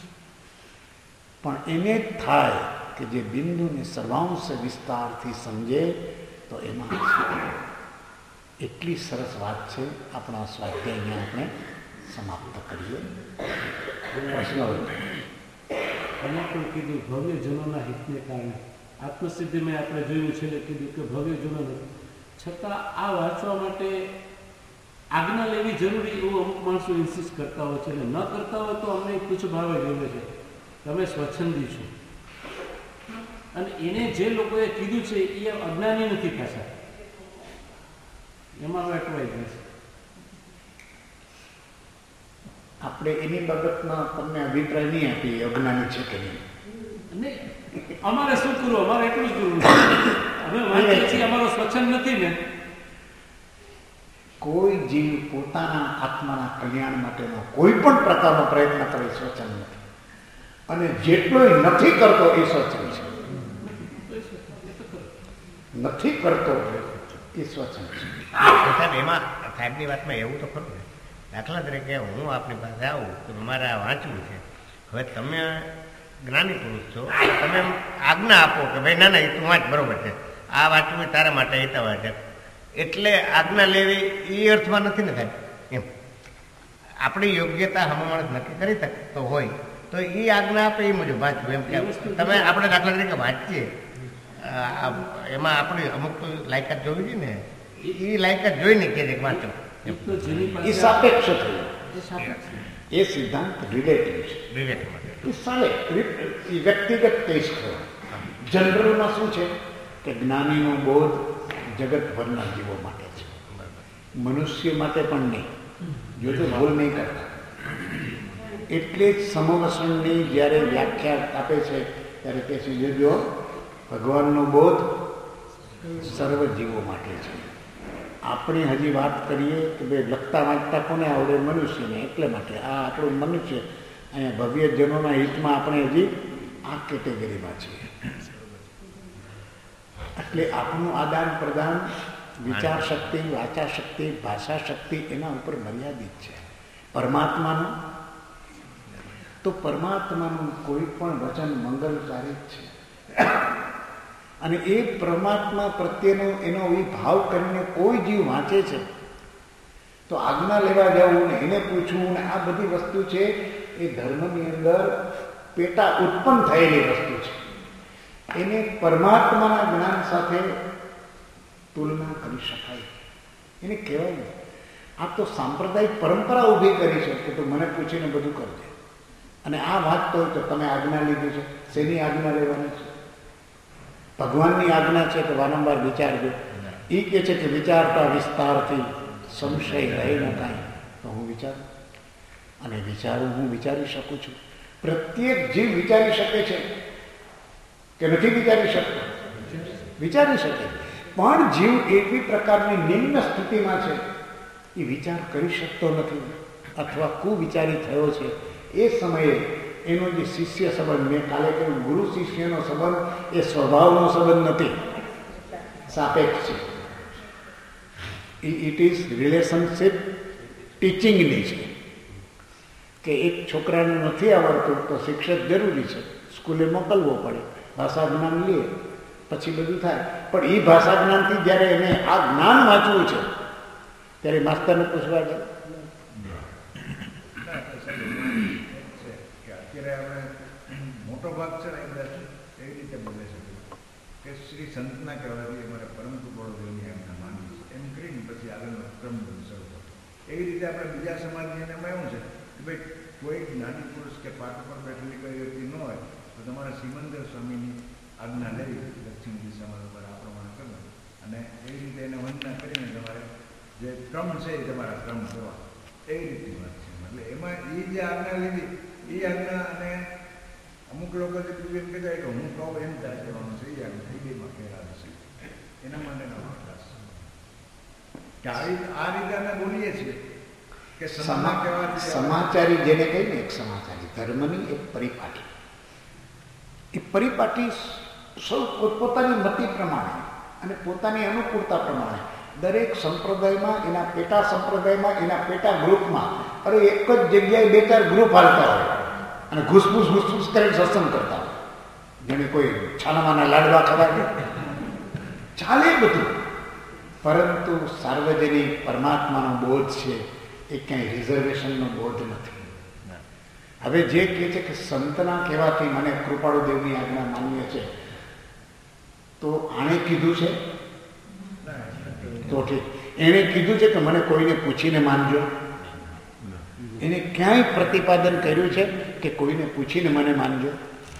પણ એને જ થાય કે જે બિંદુને સર્વાંશ વિસ્તારથી સમજે તો એમાં એટલી સરસ વાત છે. આપણા સ્વાધ્યાયને આપણે સમાપ્ત કરીએ. પ્રશ્ન અમે પણ કીધું ભવ્ય જનોના હિતને કારણે આત્મસિદ્ધિમાં આપણે જોયું છે કીધું કે ભવ્ય જૂનો નથી, છતાં આ વાંચવા માટે આજ્ઞા લેવી જરૂરી એવું અમુક માણસો ઇન્સિસ્ટ કરતા હોય છે, અને ન કરતા હોય તો અમને પૂછ ભાવે જોવે છે તમે સ્વચ્છંદી છો, અને એને જે લોકોએ કીધું છે એ અજ્ઞાની નથી પાછા, એમાં અટવાઈ જાય છે. આપણે એની બાબતમાં તમને અભિપ્રાય નહીં આપીએ અજ્ઞાની છે કે નહીં. અને અમારે શું કરવું, અમારે એટલું જ કરવું છે, અમે વાંચીએ છીએ, અમારો સ્વચ્છંદ નથી ને. કોઈ જીવ પોતાના આત્માના કલ્યાણ માટેનો કોઈ પણ પ્રકારનો પ્રયત્ન કરે સ્વચ્છંદ નથી, અને જેટલો નથી કરતો એ સ્વચ્છંદ છે, નથી કરતો એ સ્વચ્છંદ છે. સાહેબ એમાં સાહેબની વાતમાં એવું તો ખરું ને, દાખલા તરીકે હું આપની પાસે આવું તો મારે આ વાંચવું છે, હવે તમે જ્ઞાની પુરુષ છો, તમે આજ્ઞા આપો કે ભાઈ ના ના એ તું વાંચ બરોબર છે, આ વાંચવું તારા માટે હિતાવહ છે, એટલે આજ્ઞા લેવી એ અર્થમાં નથી ને સાહેબ. એમ આપણી યોગ્યતા હમ માણસ નક્કી કરી શકતો હોય તો એ આજ્ઞા આપે એ મુજબ વાંચવું. એમ કે તમે આપણે દાખલા તરીકે વાંચીએ એમાં આપણી અમુક તો લાયકાત જોવી જોઈએ ને, એ લાયકાત જોઈને કે વાંચો એ સાપેક્ષ થયું, એ સિદ્ધાંત રિલેટિવ છે, રિલેટિવ એ સાલે એ વ્યક્તિગત ટેસ્ટ થયો. જનરલમાં શું છે કે જ્ઞાનીનો બોધ જગતભરના જીવો માટે છે, મનુષ્ય માટે પણ નહીં, જો તો ભૂલ નહીં કરતા. એટલે જ સમવસણની જ્યારે વ્યાખ્યા આપે છે ત્યારે કહે છે જોજો ભગવાનનો બોધ સર્વ જીવો માટે છે. આપણે હજી વાત કરીએ કે ભાઈ લખતા વાંચતા કોને આવડે, મનુષ્યને, એટલે માટે આ આપણું મનુષ્ય અહીંયા ભવ્ય જનોના હિતમાં આપણે હજી આ કેટેગરીમાં છીએ. એટલે આપણું આદાન પ્રદાન વિચાર શક્તિ, વાચા શક્તિ, ભાષા શક્તિ એના ઉપર મર્યાદિત છે. પરમાત્માનું તો પરમાત્માનું કોઈ પણ વચન મંગલકારી છે, અને એ પરમાત્મા પ્રત્યેનો એનો એ ભાવ કરીને કોઈ જીવ વાંચે છે તો આજ્ઞા લેવા જવું ને એને પૂછવું ને આ બધી વસ્તુ છે એ ધર્મની અંદર પેટા ઉત્પન્ન થયેલી વસ્તુ છે. એને પરમાત્માના જ્ઞાન સાથે તુલના કરી શકાય, એને કહેવાય નહીં. આ તો સાંપ્રદાયિક પરંપરા ઊભી કરી છે કે તું મને પૂછીને બધું કરજે, અને આ વાંચતો હોય તો તમે આજ્ઞા લીધી છે, શેની આજ્ઞા લેવાની છે? ભગવાનની આજ્ઞા છે કે વારંવાર વિચારજો. એ કહે છે કે વિચારતા વિસ્તારથી સંશય રહે ન કાંઈ, તો હું વિચારું, અને વિચારું હું વિચારી શકું છું. પ્રત્યેક જીવ વિચારી શકે છે કે નથી વિચારી શકતો? વિચારી શકે, પણ જીવ એવી પ્રકારની નિમ્ન સ્થિતિમાં છે એ વિચાર કરી શકતો નથી, અથવા કુવિચારી થયો છે. એ સમયે એનો જે શિષ્ય સંબંધ, મેં કાલે કહ્યું ગુરુ શિષ્યનો સંબંધ એ સ્વભાવનો સંબંધ નથી, સાપેક્ષ છે. ઇટ ઇઝ રિલેશનશિપ ટીચિંગની છે, કે એક છોકરાને નથી આવડતું તો શિક્ષક જરૂરી છે, સ્કૂલે મોકલવો પડે, ભાષા જ્ઞાન લે પછી બધું થાય. પણ એ ભાષા જ્ઞાનથી જ્યારે એને આ જ્ઞાન વાંચવું છે ત્યારે માસ્તરને પૂછવા જાય. મોટો ભાગ છે ને એ બધા એવી રીતે બોલે છે કે શ્રી સંતના કહેવાથી અમારે પરમ કૃપાળુ દેવની એમને માનવી છે, એમ કરીને પછી આગળનો ક્રમ શરૂ થતો. એવી રીતે આપણે બીજા સમાજની એમાં એવું છે કે ભાઈ કોઈ જ્ઞાની પુરુષ કે પાઠ પર બેઠેલી કોઈ વ્યક્તિ ન હોય તો તમારે સિમંદર સ્વામીની આજ્ઞા લેવી, દક્ષિણ દિશામાં તમારે આ પ્રમાણે કરવું, અને એવી રીતે એને વંદના કરીને તમારે જે ક્રમ છે એ તમારા ક્રમ કરવા, એવી રીતની વાત છે. એટલે એમાં એ જે આજ્ઞા લીધી એ આજ્ઞા, અને અમુક લોકો જે એમ કહેતા કે હું કહું એમ ત્યાં કહેવાનું છે, એ આજ્ઞા એ બેમાં કહેવાનું છે. એના માટેનો અભ્યાસ કે આ રીતે અમે બોલીએ છીએ કે સમાચારી જેને કહીને, એક સમાચારી ધર્મની એક પરિપાટી, એ પરિપાટી સૌ પોતપોતાની મતિ પ્રમાણે અને પોતાની અનુકૂળતા પ્રમાણે દરેક સંપ્રદાયમાં, એના પેટા સંપ્રદાયમાં, એના પેટા ગ્રુપમાં, અરે એક જ જગ્યાએ બે ચાર ગ્રુપ હાલતા હોય અને ઘૂસપૂસ ઘૂસપૂસ કરીને સત્સંગ કરતા હોય, જેને કોઈ છાનામાના લાડવા ખવાય ચાલે બધું. પરંતુ સાર્વજનિક પરમાત્માનો બોધ છે એ ક્યાંય રિઝર્વેશનનો બોધ નથી. હવે જે કહે છે કે સંતના કહેવાથી મને કૃપાળુ દેવની આજ્ઞા માન્ય છે, તો આણે કીધું છે તો ઠીક. એણે કીધું છે કે મને કોઈને પૂછીને માનજો? એને ક્યાંય પ્રતિપાદન કર્યું છે કે કોઈને પૂછીને મને માનજો?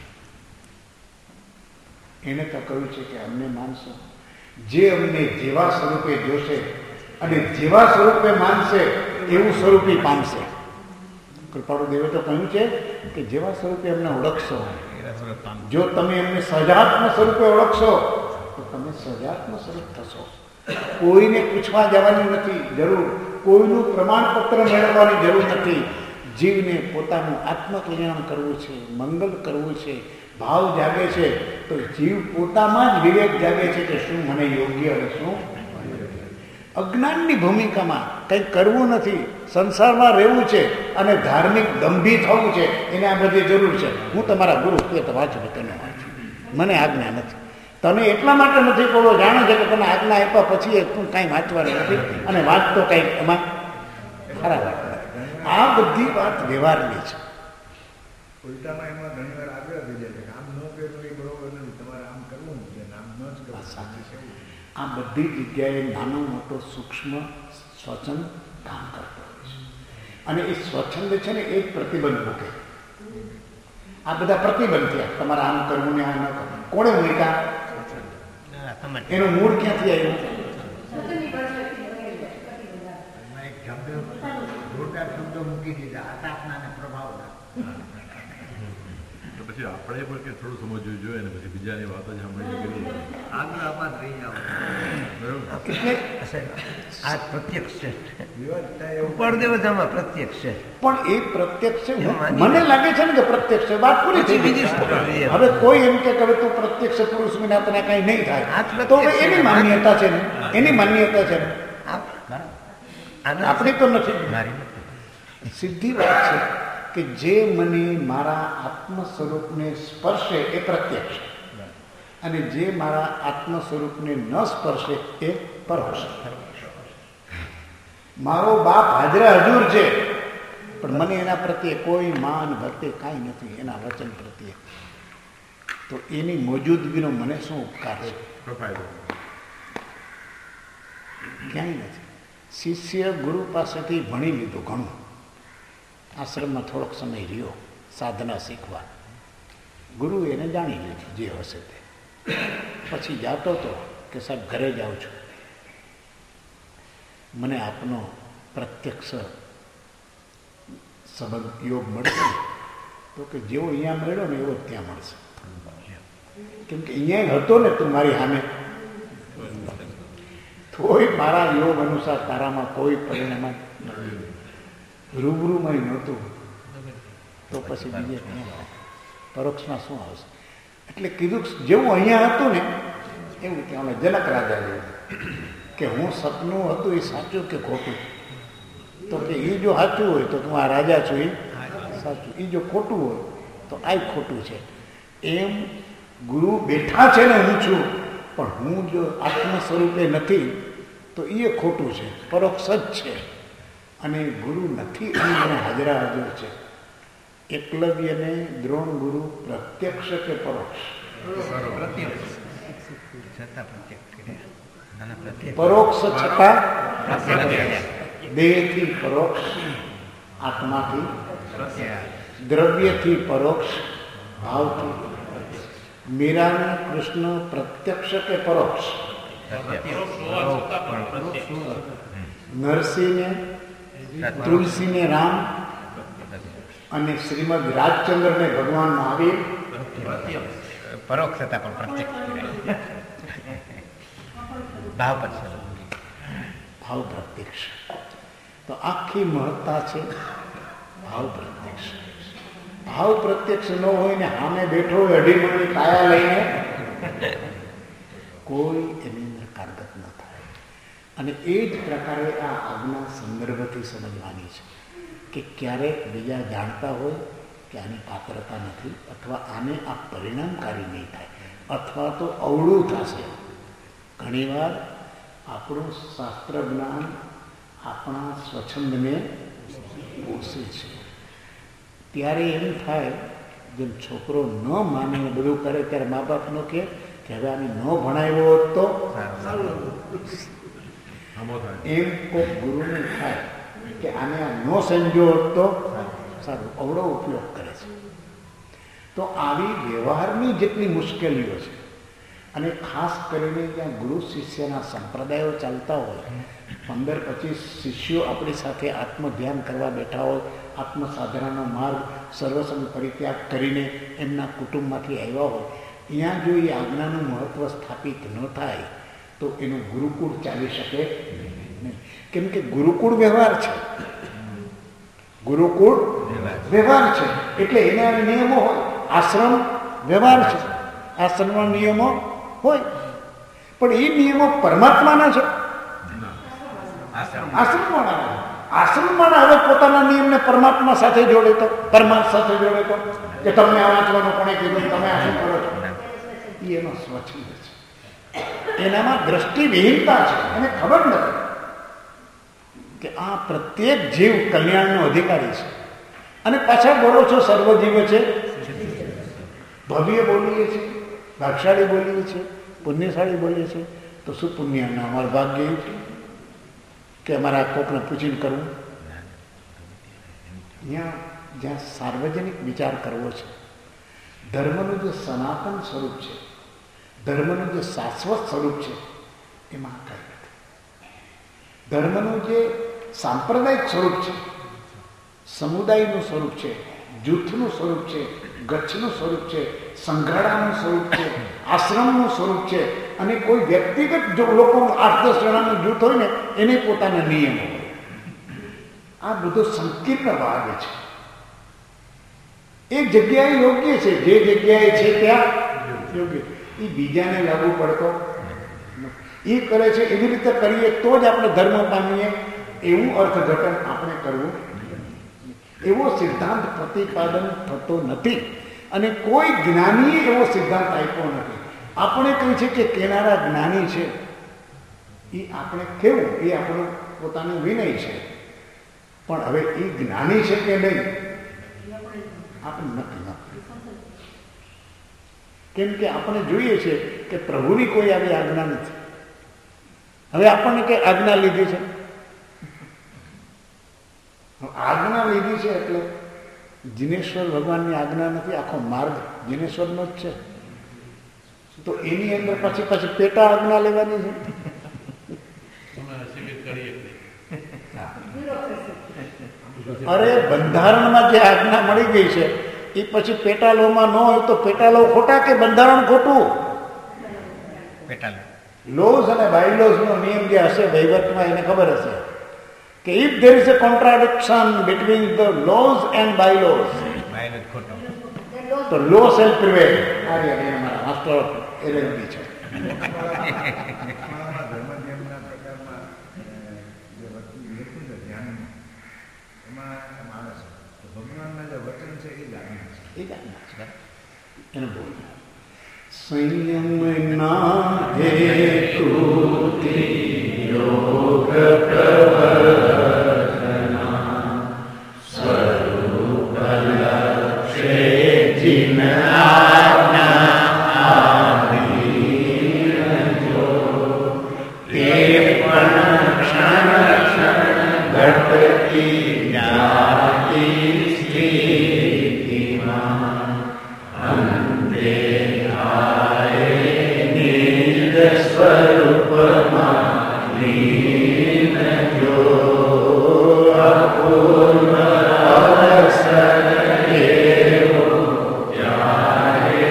એને તો કહ્યું છે કે અમને માનશો જે અમને જેવા સ્વરૂપે જોશે અને જેવા સ્વરૂપે માનશે એવું સ્વરૂપી પામશે. કૃપાળુ દેવે તો કહ્યું છે કે જેવા સ્વરૂપે એમને ઓળખશો, જો તમે એમને સહજાત્મ સ્વરૂપે ઓળખશો તો તમે સહજાત્મ સ્વરૂપ થશો. કોઈને પૂછવા જવાની નથી જરૂર, કોઈનું પ્રમાણપત્ર મેળવવાની જરૂર નથી. જીવને પોતાનું આત્મકલ્યાણ કરવું છે, મંગલ કરવું છે, ભાવ જાગે છે તો જીવ પોતામાં જ વિવેક જાગે છે કે શું મને યોગ્ય અને શું અજ્ઞાનની ભૂમિકામાં કંઈ કરવું નથી, સંસારમાં રહેવું છે અને ધાર્મિક દંભી થવું છે. એને આ બધી જરૂર છે. હું તમારા ગુરુ કે તો વાંચું તને વાંચું, મને આજ્ઞા નથી. તને એટલા માટે નથી પડો, જાણે છે કે તને આજ્ઞા આપ્યા પછી તું કાંઈ વાંચવાનું નથી અને વાંચતો કંઈક એમાં ખરા વાત નથી. આ બધી વાત વ્યવહારની છે. ઉલટામાં એમાં ઘણી વાર આગ્રહ થઈ જાય છે કે આમ ન કર્યું એ બરોબર નથી, તમારે આમ કરવું છે, આમ ન જ કરવું. સાચી છે. આ બધી જગ્યાએ નાનો મોટો સૂક્ષ્મ સ્વચ્છંદ કામ કરતો હોય છે અને એ સ્વચ્છંદ છે ને એ જ પ્રતિબંધ મૂકે. આ બધા પ્રતિબંધ થયા, તમારે આમ કરવું ને આ ન કરવું. કોણે મૂક્યા? એનું મૂળ ક્યાંથી આવ્યું? જોરદાર શબ્દો મૂકી દીધા, આતાપના અને પ્રભાવના. તો પછી આપણે પણ કે થોડું સમજવું જોઈએ ને પછી બીજાની વાતો જ સાંભળીને કરી આગળ આપાત રહી જાવ. એટલે આ પ્રત્યક્ષ છે, વિવાદ થાય એવું ઉપરદેવતામાં પ્રત્યક્ષ છે. પણ એ પ્રત્યક્ષ છે. મને લાગે છે ને કે પ્રત્યક્ષ છે. વાત પૂરી થઈ બીજી ગઈ. સ્ટોરી. હવે કોઈ એમ કે હવે તું પ્રત્યક્ષ પુરુષ વિના તને કઈ નહીં આ થાય જ તો હવે પ્રત્યક્ષ એની છે. માન્યતા છે ને, એની માન્યતા છે ને, આનંદ આપણી તો નથી. મારી નથી. સીધી વાત છે કે જે મને મારા આત્મ સ્વરૂપને સ્પર્શે એ પ્રત્યક્ષ અને જે મારા આત્મ સ્વરૂપને ન સ્પર્શે એ પરોક્ષ. મારો બાપ હાજરા હજુર છે પણ મને એના પ્રત્યે કોઈ માન ભક્તિ કાંઈ નથી, એના વચન પ્રત્યે. તો એની મોજૂદગીનો મને શું ઉપકાર છે? ક્યાંય નથી. શિષ્ય ગુરુ પાસેથી ભણી લીધું ઘણું, આશ્રમમાં થોડોક સમય રહ્યો સાધના શીખવા, ગુરુ એને જાણી લીધું જે હશે તે. પછી જાતો હતો કે સાહેબ ઘરે જાઉં છું, મને આપનો પ્રત્યક્ષ સંબંધ યોગ મળશે? તો કે જેવો અહીંયા મળ્યો ને એવો જ ત્યાં મળશે. કેમ કે અહીંયા હતો ને તું મારી સામે, તોય મારા યોગ અનુસાર તારામાં કોઈ પરિણામ રૂબરૂમાં નહોતું, તો પછી બીજે ક્યાં પરોક્ષમાં શું આવશે? એટલે કીધું જેવું અહીંયા હતું ને એવું ત્યાં જનક રાજા જેવું કે હું સપનું હતું એ સાચું કે ખોટું? તો કે એ જો સાચું હોય તો તું આ રાજા છું એ સાચું, એ જો ખોટું હોય તો આ ખોટું છે. એમ ગુરુ બેઠા છે ને હું છું, પણ હું જો આત્મ સ્વરૂપે નથી તો એ ખોટું છે, પરોક્ષ જ છે. અને ગુરુ નથી અને મને હાજરા હાજર છે. એકલવ્યને દ્રોણ ગુરુ પ્રત્યક્ષ કે પરોક્ષ? પરોક્ષ છતાં દેહથી પરોક્ષ, આત્માથી, દ્રવ્યથી પરોક્ષ, ભાવથી. મીરાને કૃષ્ણ પ્રત્યક્ષ કે પરોક્ષ? નરસિંહને તુલસીને રામ અને શ્રીમદ રાજચંદ્રને ભગવાન મહાવીર પરોક્ષ હતા પણ પ્રત્યક્ષ ભાવ પછી ભાવ પ્રત્યક્ષ. તો આખી મહત્તા છે ભાવ પ્રત્યક્ષ. ભાવ પ્રત્યક્ષ ન હોય ને સામે બેઠો હોય અઢી મણની કાયા લઈને, કોઈ એની અંદર કારગત ન થાય. અને એ જ પ્રકારે આ આજ્ઞા સંદર્ભથી સમજવાની છે કે ક્યારેક બીજા જાણતા હોય કે આની પાત્રતા નથી, અથવા આને આ પરિણામકારી નહીં થાય, અથવા તો અવળું થશે. ઘણીવાર આપણું શાસ્ત્ર જ્ઞાન આપણા સ્વચ્છંદને પોષે છે. ત્યારે એમ થાય જેમ છોકરો ન માને બધું કરે ત્યારે મા બાપનો કે કે હવે આને ન ભણાવ્યો હોત તો એમ કોઈ ગુરુને થાય કે આને આ ન સમજ્યો હોત તો સારું, અવળો ઉપયોગ કરે છે. તો આવી વ્યવહારની જેટલી મુશ્કેલીઓ છે, અને ખાસ કરીને જ્યાં ગુરુ શિષ્યના સંપ્રદાયો ચાલતા હોય, પંદર પચીસ શિષ્યો આપણી સાથે આત્મધ્યાન કરવા બેઠા હોય, આત્મ સાધનાનો માર્ગ સર્વસંગ પરિત્યાગ કરીને એમના કુટુંબમાંથી આવ્યા હોય, અહીંયા જો એ આજ્ઞાનું મહત્વ સ્થાપિત ન થાય તો એનું ગુરુકુળ ચાલી શકે નહીં. કેમ કે ગુરુકુળ વ્યવહાર છે, ગુરુકુળ વ્યવહાર છે એટલે એના નિયમો હોય. આશ્રમ વ્યવહાર છે, આશ્રમના નિયમો હોય, પણ એ નિયમો પરમાત્માના છે, આશ્રમવાળા. આશ્રમવાળા હવે પોતાના નિયમને પરમાત્મા સાથે જોડે તો, પરમાત્મા સાથે જોડે તો કે તમને આ વાંચવાનું કોણે કીધું, તમે આ શું કરો છો, એ એનો સ્વચ્છંદ છે. એનામાં દ્રષ્ટિવિહીનતા છે, એને ખબર નથી કે આ પ્રત્યેક જીવ કલ્યાણનો અધિકારી છે. અને પાછા બોલો છો સર્વજીવ છે, ભવ્ય બોલીએ છીએ, ભાગશાળી બોલીએ છીએ, પુણ્યશાળી બોલીએ છીએ, તો શું પુણ્યના અમારું ભાગ્ય એવું છે કે અમારા કોકને પૂછીને કરવું? અહીંયા જ્યાં સાર્વજનિક વિચાર કરવો છે, ધર્મનું જે સનાતન સ્વરૂપ છે, ધર્મનું જે શાશ્વત સ્વરૂપ છે, એમાં કંઈ નથી. ધર્મનું જે સાંપ્રદાયિક સ્વરૂપ છે, સમુદાયનું સ્વરૂપ છે, જૂથનું સ્વરૂપ છે, ગચ્છનું સ્વરૂપ છે, સંઘાડાનું સ્વરૂપ છે, આશ્રમનું સ્વરૂપ છે, અને કોઈ વ્યક્તિગત જો લોકો આઠ દસ જણાનું જૂથ હોય ને એને પોતાના નિયમો હોય. આ બધો સંકીર્ણ ભાગ છે. એક જગ્યાએ યોગ્ય છે, જે જગ્યાએ છે ત્યાં યોગ્ય, એ બીજાને લાગુ પડતો એ કરે છે એવી રીતે કરીએ તો જ આપણે ધર્મ પામીએ એવું અર્થઘટન આપણે કરવું. એવો સિદ્ધાંત પ્રતિપાદન થતો નથી, અને કોઈ જ્ઞાનીએ એવો સિદ્ધાંત આપ્યો નથી. આપણે કહી છે કે કેનારા જ્ઞાની છે, એ આપણે કેવું એ આપણું પોતાનું વિનય છે, પણ હવે એ જ્ઞાની છે કે નહીં આપણે નક્કી ન. કેમ કે આપણે જોઈએ છે કે પ્રભુની કોઈ આવી આજ્ઞા નથી. હવે આપણને કઈ આજ્ઞા લીધી છે, આજ્ઞા લીધી છે એટલે જિનેશ્વર ભગવાનની આજ્ઞા નથી, આખો માર્ગ જિનેશ્વરનો જ છે. તો એની અંદર પછી પછી પેટા આજ્ઞા લેવાની છે. અરે બંધારણમાં જે આજ્ઞા મળી ગઈ છે એ પછી પેટાલોમાં ન હોય તો પેટાલો ખોટા કે બંધારણ ખોટું? લોઝ અને બાયલોઝ નો નિયમ જે હશે વહીવટમાં એને ખબર હશે કે if there is a contradiction between the laws and bylaws તો લો શેલ પ્રિવેલ. આ મારા માસ્ટર એલએલબી છે. સંયમ ના હેતુથી યોગ પ્રવર્તના સ્વરૂપ લક્ષ્ય જીન આજ્ઞા આધીન જો તે પણ ક્ષણ ક્ષણ ઘટતી જાતી સ્થિતિમાં અંતે સ્વરૂપમાં લીન જો અપૂર્વ અવસર એવો ત્યારે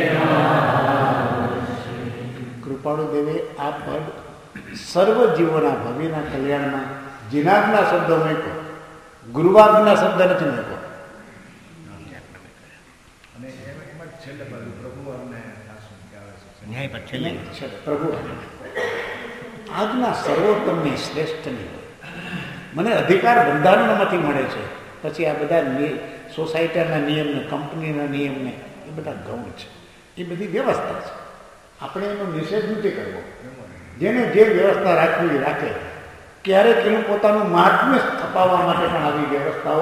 કૃપાળુ દેવે આ પદ સર્વ જીવોના ભવિના કલ્યાણમાં જીનાજ્ઞા શબ્દ મૂક્યો, ગુરુવાજ્ઞા શબ્દ નથી મૂક્યો. અને એમાં છેલ્લે બાજુ પ્રભુ અને ન્યાય પર છેલ્લે પ્રભુ આજના સર્વોત્તમની શ્રેષ્ઠની મને અધિકાર બંધારણમાંથી મળે છે. પછી આ બધા સોસાયટીના નિયમને, કંપનીના નિયમને એ બધા ગૌણ છે, એ બધી વ્યવસ્થા છે. આપણે એનો નિષેધ નથી કરવો. જેને જે વ્યવસ્થા રાખવી રાખે. ક્યારેક એનું પોતાનું મહાત્મ્ય સ્થપાવવા માટે પણ આવી વ્યવસ્થાઓ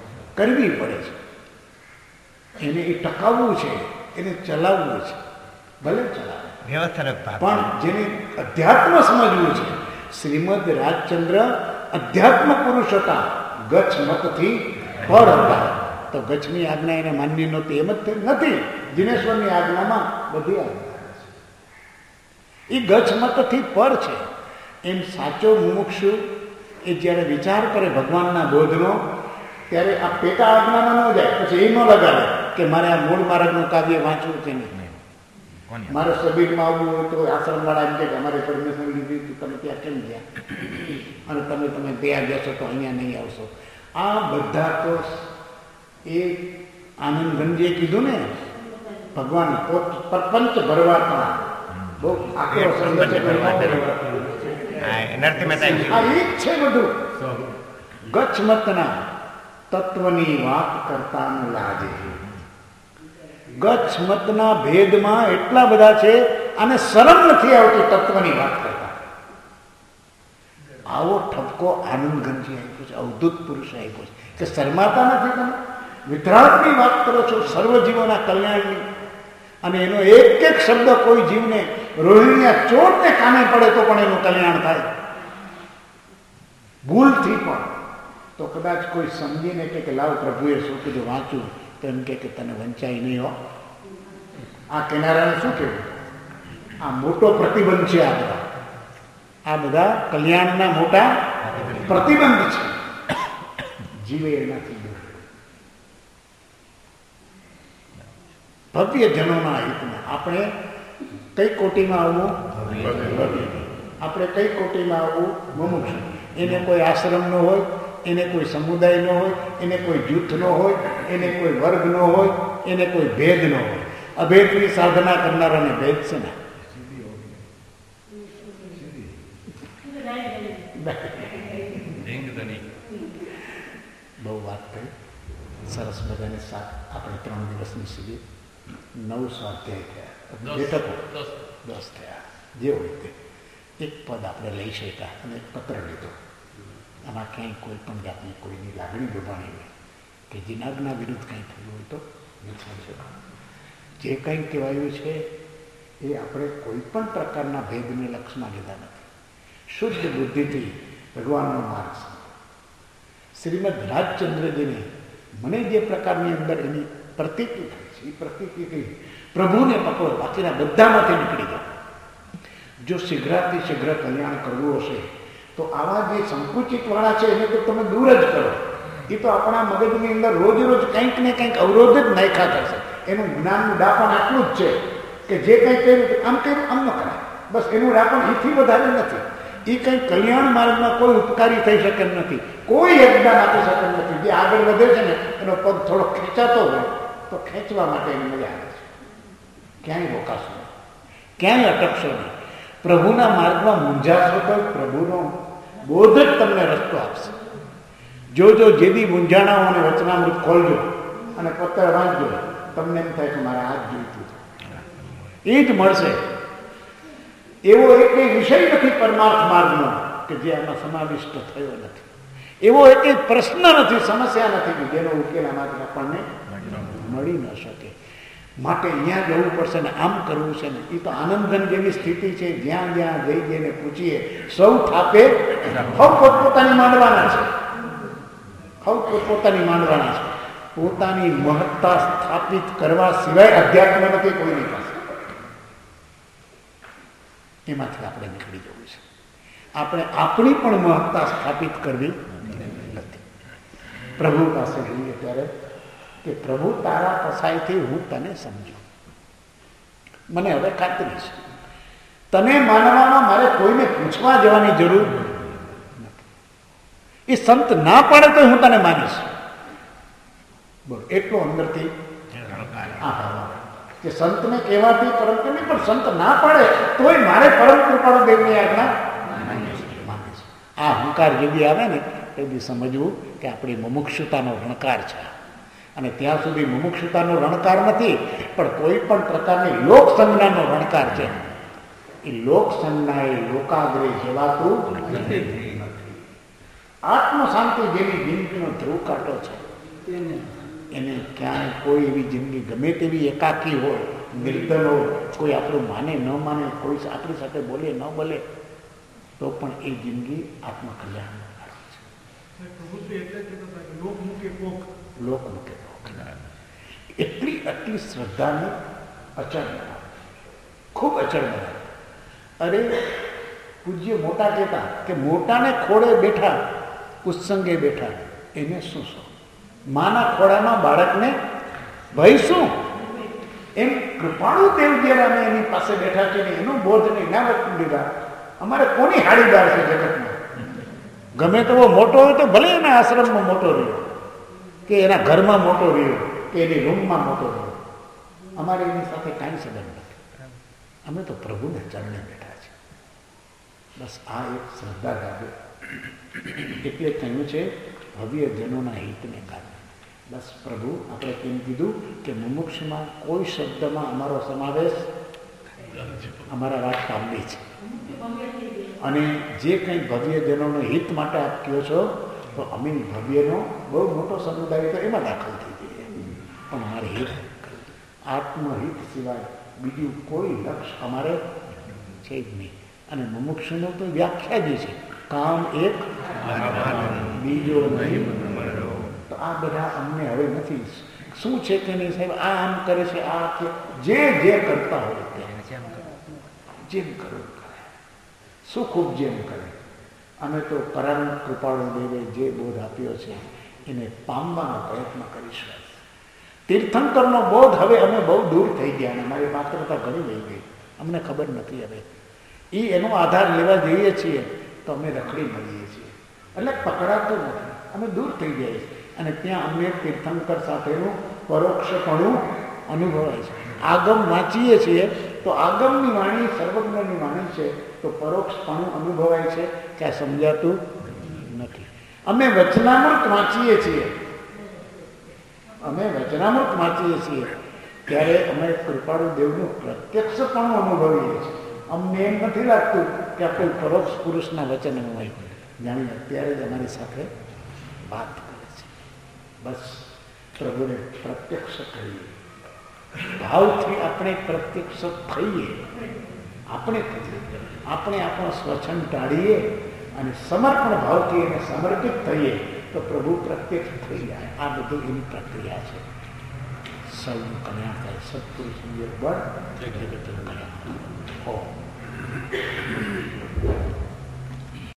કરવી પડે છે. એને એ ટકાવવું છે, એને ચલાવવું છે. ભલે ચલાવે, વ્યવસ્થારક ભાગ. પણ જેને અધ્યાત્મ સમજવું છે, શ્રીમદ રાજચંદ્ર અધ્યાત્મ પુરુષ હતા, ગચ્છ મતથી પર હતા. તો ગચ્છની આજ્ઞા એને માન્ય નહોતી એમ જ નથી. દિનેશ્વરની આજ્ઞામાં બધી આજ્ઞા છે. એ ગચ્છ મતથી પર છે. એમ સાચો મુમુક્ષુ એ જ્યારે વિચાર કરે ભગવાનના બોધનો, ત્યારે આ પેટા આજ્ઞામાં ન જાય, પછી એ ન લગાડે કે મારે આ મૂળ માર્ગનું કાવ્ય વાંચવું છે નહીં, મારે સબીરમાં આવવું હોય તો આશ્રમવાળા એમ કે અમારે પરમિશન લીધી તમે ત્યાં કેમ ગયા, અને તમે તમે ત્યાં જશો તો અહીંયા નહીં આવશો. આ બધા તો એ આનંદગંજીએ કીધું ને, ભગવાન પ્રપંચ ભરવાતા બહુ આખો શબ્દ છે. આ એક છે બધું. ગચ્છ મતના તત્વની વાત કરતા લાજે. ગચ્છ મતના ભેદમાં એટલા બધા છે, અને શરમ નથી આવતી તત્વની વાત કરતા. આવો ઠપકો આનંદગંજી આપ્યો છે, અવધૂત પુરુષે આપ્યો છે કે શરમાતા નથી તમે, વિતરાગની વાત કરો છો, સર્વજીવોના કલ્યાણની, અને એનો એક એક શબ્દ કોઈ જીવને રોહિણીયા ચોરને કામે પડે તો પણ એનું કલ્યાણ થાય. ભૂલથી પણ તો કદાચ કોઈ સમજીને કે લાવ પ્રભુએ શું કીધું વાંચું, તો એમ કે તને વંચાઈ નહીં હો. આ કિનારાને શું કહેવું? આ મોટો પ્રતિબંધ છે. આ બધા આ બધા કલ્યાણના મોટા પ્રતિબંધ છે. જીવે એનાથી દૂર. ભવ્ય જનોના હિતમાં આપણે કઈ કોટીમાં આવવું? આપણે કઈ કોટીમાં આવવું? મુમુક્ષુ. એને કોઈ આશ્રમ ન હોય, એને કોઈ સમુદાય ન હોય, એને કોઈ જૂથ ન હોય, એને કોઈ વર્ગ ન હોય, એને કોઈ ભેદ ન હોય. અભેદની સાધના કરનારાને ભેદ છે ને. બહુ વાત કરી, સરસ બધાને સાથ. આપણે ત્રણ દિવસની સુધી નવ સ્વાધ્યાય થયા, બેઠકો દસ થયા, જે હોય તે એક પદ આપણે લઈ શક્યા અને એક પત્ર લીધો. આમાં ક્યાંય કોઈ પણ જાતની કોઈની લાગણી દુભાણી હોય કે જીનાગના વિરુદ્ધ કંઈ થયું હોય તો નથી. જે કંઈ કહેવાયું છે એ આપણે કોઈ પણ પ્રકારના ભેદને લક્ષમાં લીધા નથી. શુદ્ધ બુદ્ધિથી ભગવાનનો માર્ગ છે. શ્રીમદ રાજચંદ્રજીને મને જે પ્રકારની અંદર એની પ્રતીતિ થઈ છે, એ પ્રતીતિ પ્રભુને પકડો, બાકીના બધામાંથી નીકળી ગયા. જો શીઘ્રાથી શીઘ્ર કલ્યાણ કરવું હશે તો આવા જે સંકુચિત વાળા છે એને તો તમે દૂર જ કરો. એ તો આપણા મગજની અંદર રોજ રોજ કંઈક ને કંઈક અવરોધ જ નાખ્યા કરશે. એનું જ્ઞાનનું ડાપણ આટલું જ છે કે જે કંઈ કર્યું આમ કર્યું આમ ન કરાય, બસ એનું ડાપણ એથી વધારે નથી. એ કંઈ કલ્યાણ માર્ગમાં કોઈ ઉપકારી થઈ શકે એમ નથી, કોઈ યોગદાન આપી શકે એમ નથી. જે આગળ વધે છે ને એનો પગ થોડો ખેંચાતો હોય તો ખેંચવા માટે એની મજા આવે છે. ક્યાંય રોકાશો નહીં, ક્યાંય અટકશો નહીં. પ્રભુના માર્ગમાં મૂંઝાશો તો પ્રભુનો બોધ જ તમને રસ્તો આપશે. જો જો જેદી મૂંઝાણાઓ અને વચનામૃત ખોલજો અને પત્ર વાંચજો, તમને એમ થાય કે મારે આ જ જોઈતું, એ જ મળશે. એવો એક વિષય નથી પરમાર્થ માર્ગનો કે જે આમાં સમાવિષ્ટ થયો નથી. એવો એક પ્રશ્ન નથી, સમસ્યા નથી કે જેનો ઉકેલ આમાંથી આપણને મળી ન શકે. માટે અહીંયા જવું પડશે ને આમ કરવું છે ને. એ તો આનંદઘન જેવી સ્થિતિ છે, જ્યાં જ્યાં જઈ જઈને પૂછીએ સૌ થાપે સૌ પોતપોતાની માંડવાના છે. સૌ પોતપોતાની માંડવાના છે. પોતાની મહત્તા સ્થાપિત કરવા સિવાય અધ્યાત્મ નથી કોઈની પાસે. એમાંથી આપણે નીકળી જવું છે. આપણે આપણી પણ મહત્તા સ્થાપિત કરવી નથી. પ્રભુ પાસે જઈએ ત્યારે કે પ્રભુ તારા પસાઈથી હું તને સમજુ. મને હવે ખાતરી છે તને માનવામાં મારે કોઈને પૂછવા જવાની જરૂર નથી. એ સંત ના પાડે તો હું તને માનીશ. બોલ, એટલો અંદરથી કે સંતને કહેવાથી પરમ નહીં, પણ સંત ના પાડે તોય મારે પરમ કૃપાળુ દેવની આજ્ઞા માનીશ. આ અહંકાર જેવી આવે ને તેથી સમજવું કે આપણી મુમુક્ષુતાનો રણકાર છે. અને ત્યાં સુધી મુમુક્ષુતાનો રણકાર નથી, પણ કોઈ પણ પ્રકારની લોક સંજ્ઞાનો રણકાર છે. એ લોક સંજ્ઞા એ લોકાગ્રે જવાતું નથી. આત્મ શાંતિ જેવી જિંદગીનો ધ્રુવ કાંટો છે. એને ક્યાંય કોઈ એવી જિંદગી ગમે તેવી એકાકી હોય નિર્ધન હો, કોઈ આપણું માને ન માને, કોઈ આપણી સાથે બોલે ન બોલે, તો પણ એ જિંદગી આત્મકલ્યાણનો માર્ગ છે. લોક મૂકે પોખ. એટલી આટલી શ્રદ્ધાને અચળ બનાવે, ખૂબ અચળ બનાવે. અરે પૂજ્ય મોટા કહેતા કે મોટાને ખોળે બેઠા, ઉત્સંગે બેઠા, એને શું શું? માના ખોળામાં બાળકને ભય શું? એમ કૃપાળુ દેવ જ્યારે અમે એની પાસે બેઠા છે ને એનું બોધ નહીં ના વખત લીધા. અમારે કોની હાડીદાર છે જગતમાં? ગમે તો મોટો હોય તો ભલે એના આશ્રમમાં મોટો રહ્યો, કે એના ઘરમાં મોટો રહ્યો, કે એની રૂમમાં મોટો રહ્યો, અમારે એની સાથે કાંઈ સંબંધ નથી. અમે તો પ્રભુને ચરણે બેઠા છીએ. બસ આ એક શ્રદ્ધા લાગે એટલે કહ્યું છે ભવ્ય જનોના હિતને કારણે. બસ પ્રભુ આપણે કેમ કીધું કે મુમુક્ષમાં કોઈ શબ્દમાં અમારો સમાવેશ, અમારા વાત કામની છે. અને જે કંઈ ભવ્યજનોનો હિત માટે આપ કહો છો તો અમે ભવ્યનો બહુ મોટો સમુદાય તો એમાં દાખલ થઈ જઈએ, પણ અમારે હિત, આત્મહિત સિવાય બીજું કોઈ લક્ષ્ય અમારે છે જ નહીં. અને મુમુક્ષુનો તો વ્યાખ્યા જ છે, કામ એક બીજો નહીં. તો આ બધા અમને હવે નથી. શું છે કે નહીં સાહેબ, આ આમ કરે છે, આ કે જે જે કરતા હોય જેમ કરવું કરે, શું ખૂબ જેમ કરે. અમે તો પરમ કૃપાળુ દેવે જે બોધ આપ્યો છે એને પામવાનો પ્રયત્ન કરીશું. તીર્થંકરનો બોધ હવે અમે બહુ દૂર થઈ ગયા અને અમારી પાત્રતા ઘણી વહી ગઈ, અમને ખબર નથી. હવે એ એનો આધાર લેવા જઈએ છીએ તો અમે રખડી મળીએ છીએ, એટલે પકડાતું નથી, અમે દૂર થઈ જઈએ છીએ. અને ત્યાં અમને તીર્થંકર સાથેનું પરોક્ષપણું અનુભવાય છે. આગમ વાંચીએ છીએ તો આગમની વાણી સર્વજ્ઞની વાણી છે, તો પરોક્ષપણું અનુભવાય છે કે આ સમજાતું નથી. અમે વચનામૃત વાંચીએ છીએ અમે વચનામૃત વાંચીએ છીએ ત્યારે અમે કૃપાળુ દેવનું પ્રત્યક્ષપણું અનુભવીએ છીએ. અમને એમ નથી લાગતું કે આ કોઈ પરોક્ષ પુરુષના વચન હોય. જાણી અત્યારે જ અમારી સાથે વાત કરે છે. બસ પ્રભુને પ્રત્યક્ષ કરીએ, ભાવથી આપણે પ્રત્યક્ષ થઈએ, આપણે આપણે આપણો સ્વચ્છંદ ટાળીએ અને સમર્પણ ભાવથી એને સમર્પિત થઈએ તો પ્રભુ પ્રત્યક્ષ થઈ જાય. આ બધું એની પ્રક્રિયા છે. સૌનું કલ્યાણ થાય. સત્પુરુષ બળ જગતનું કલ્યાણ. ઓ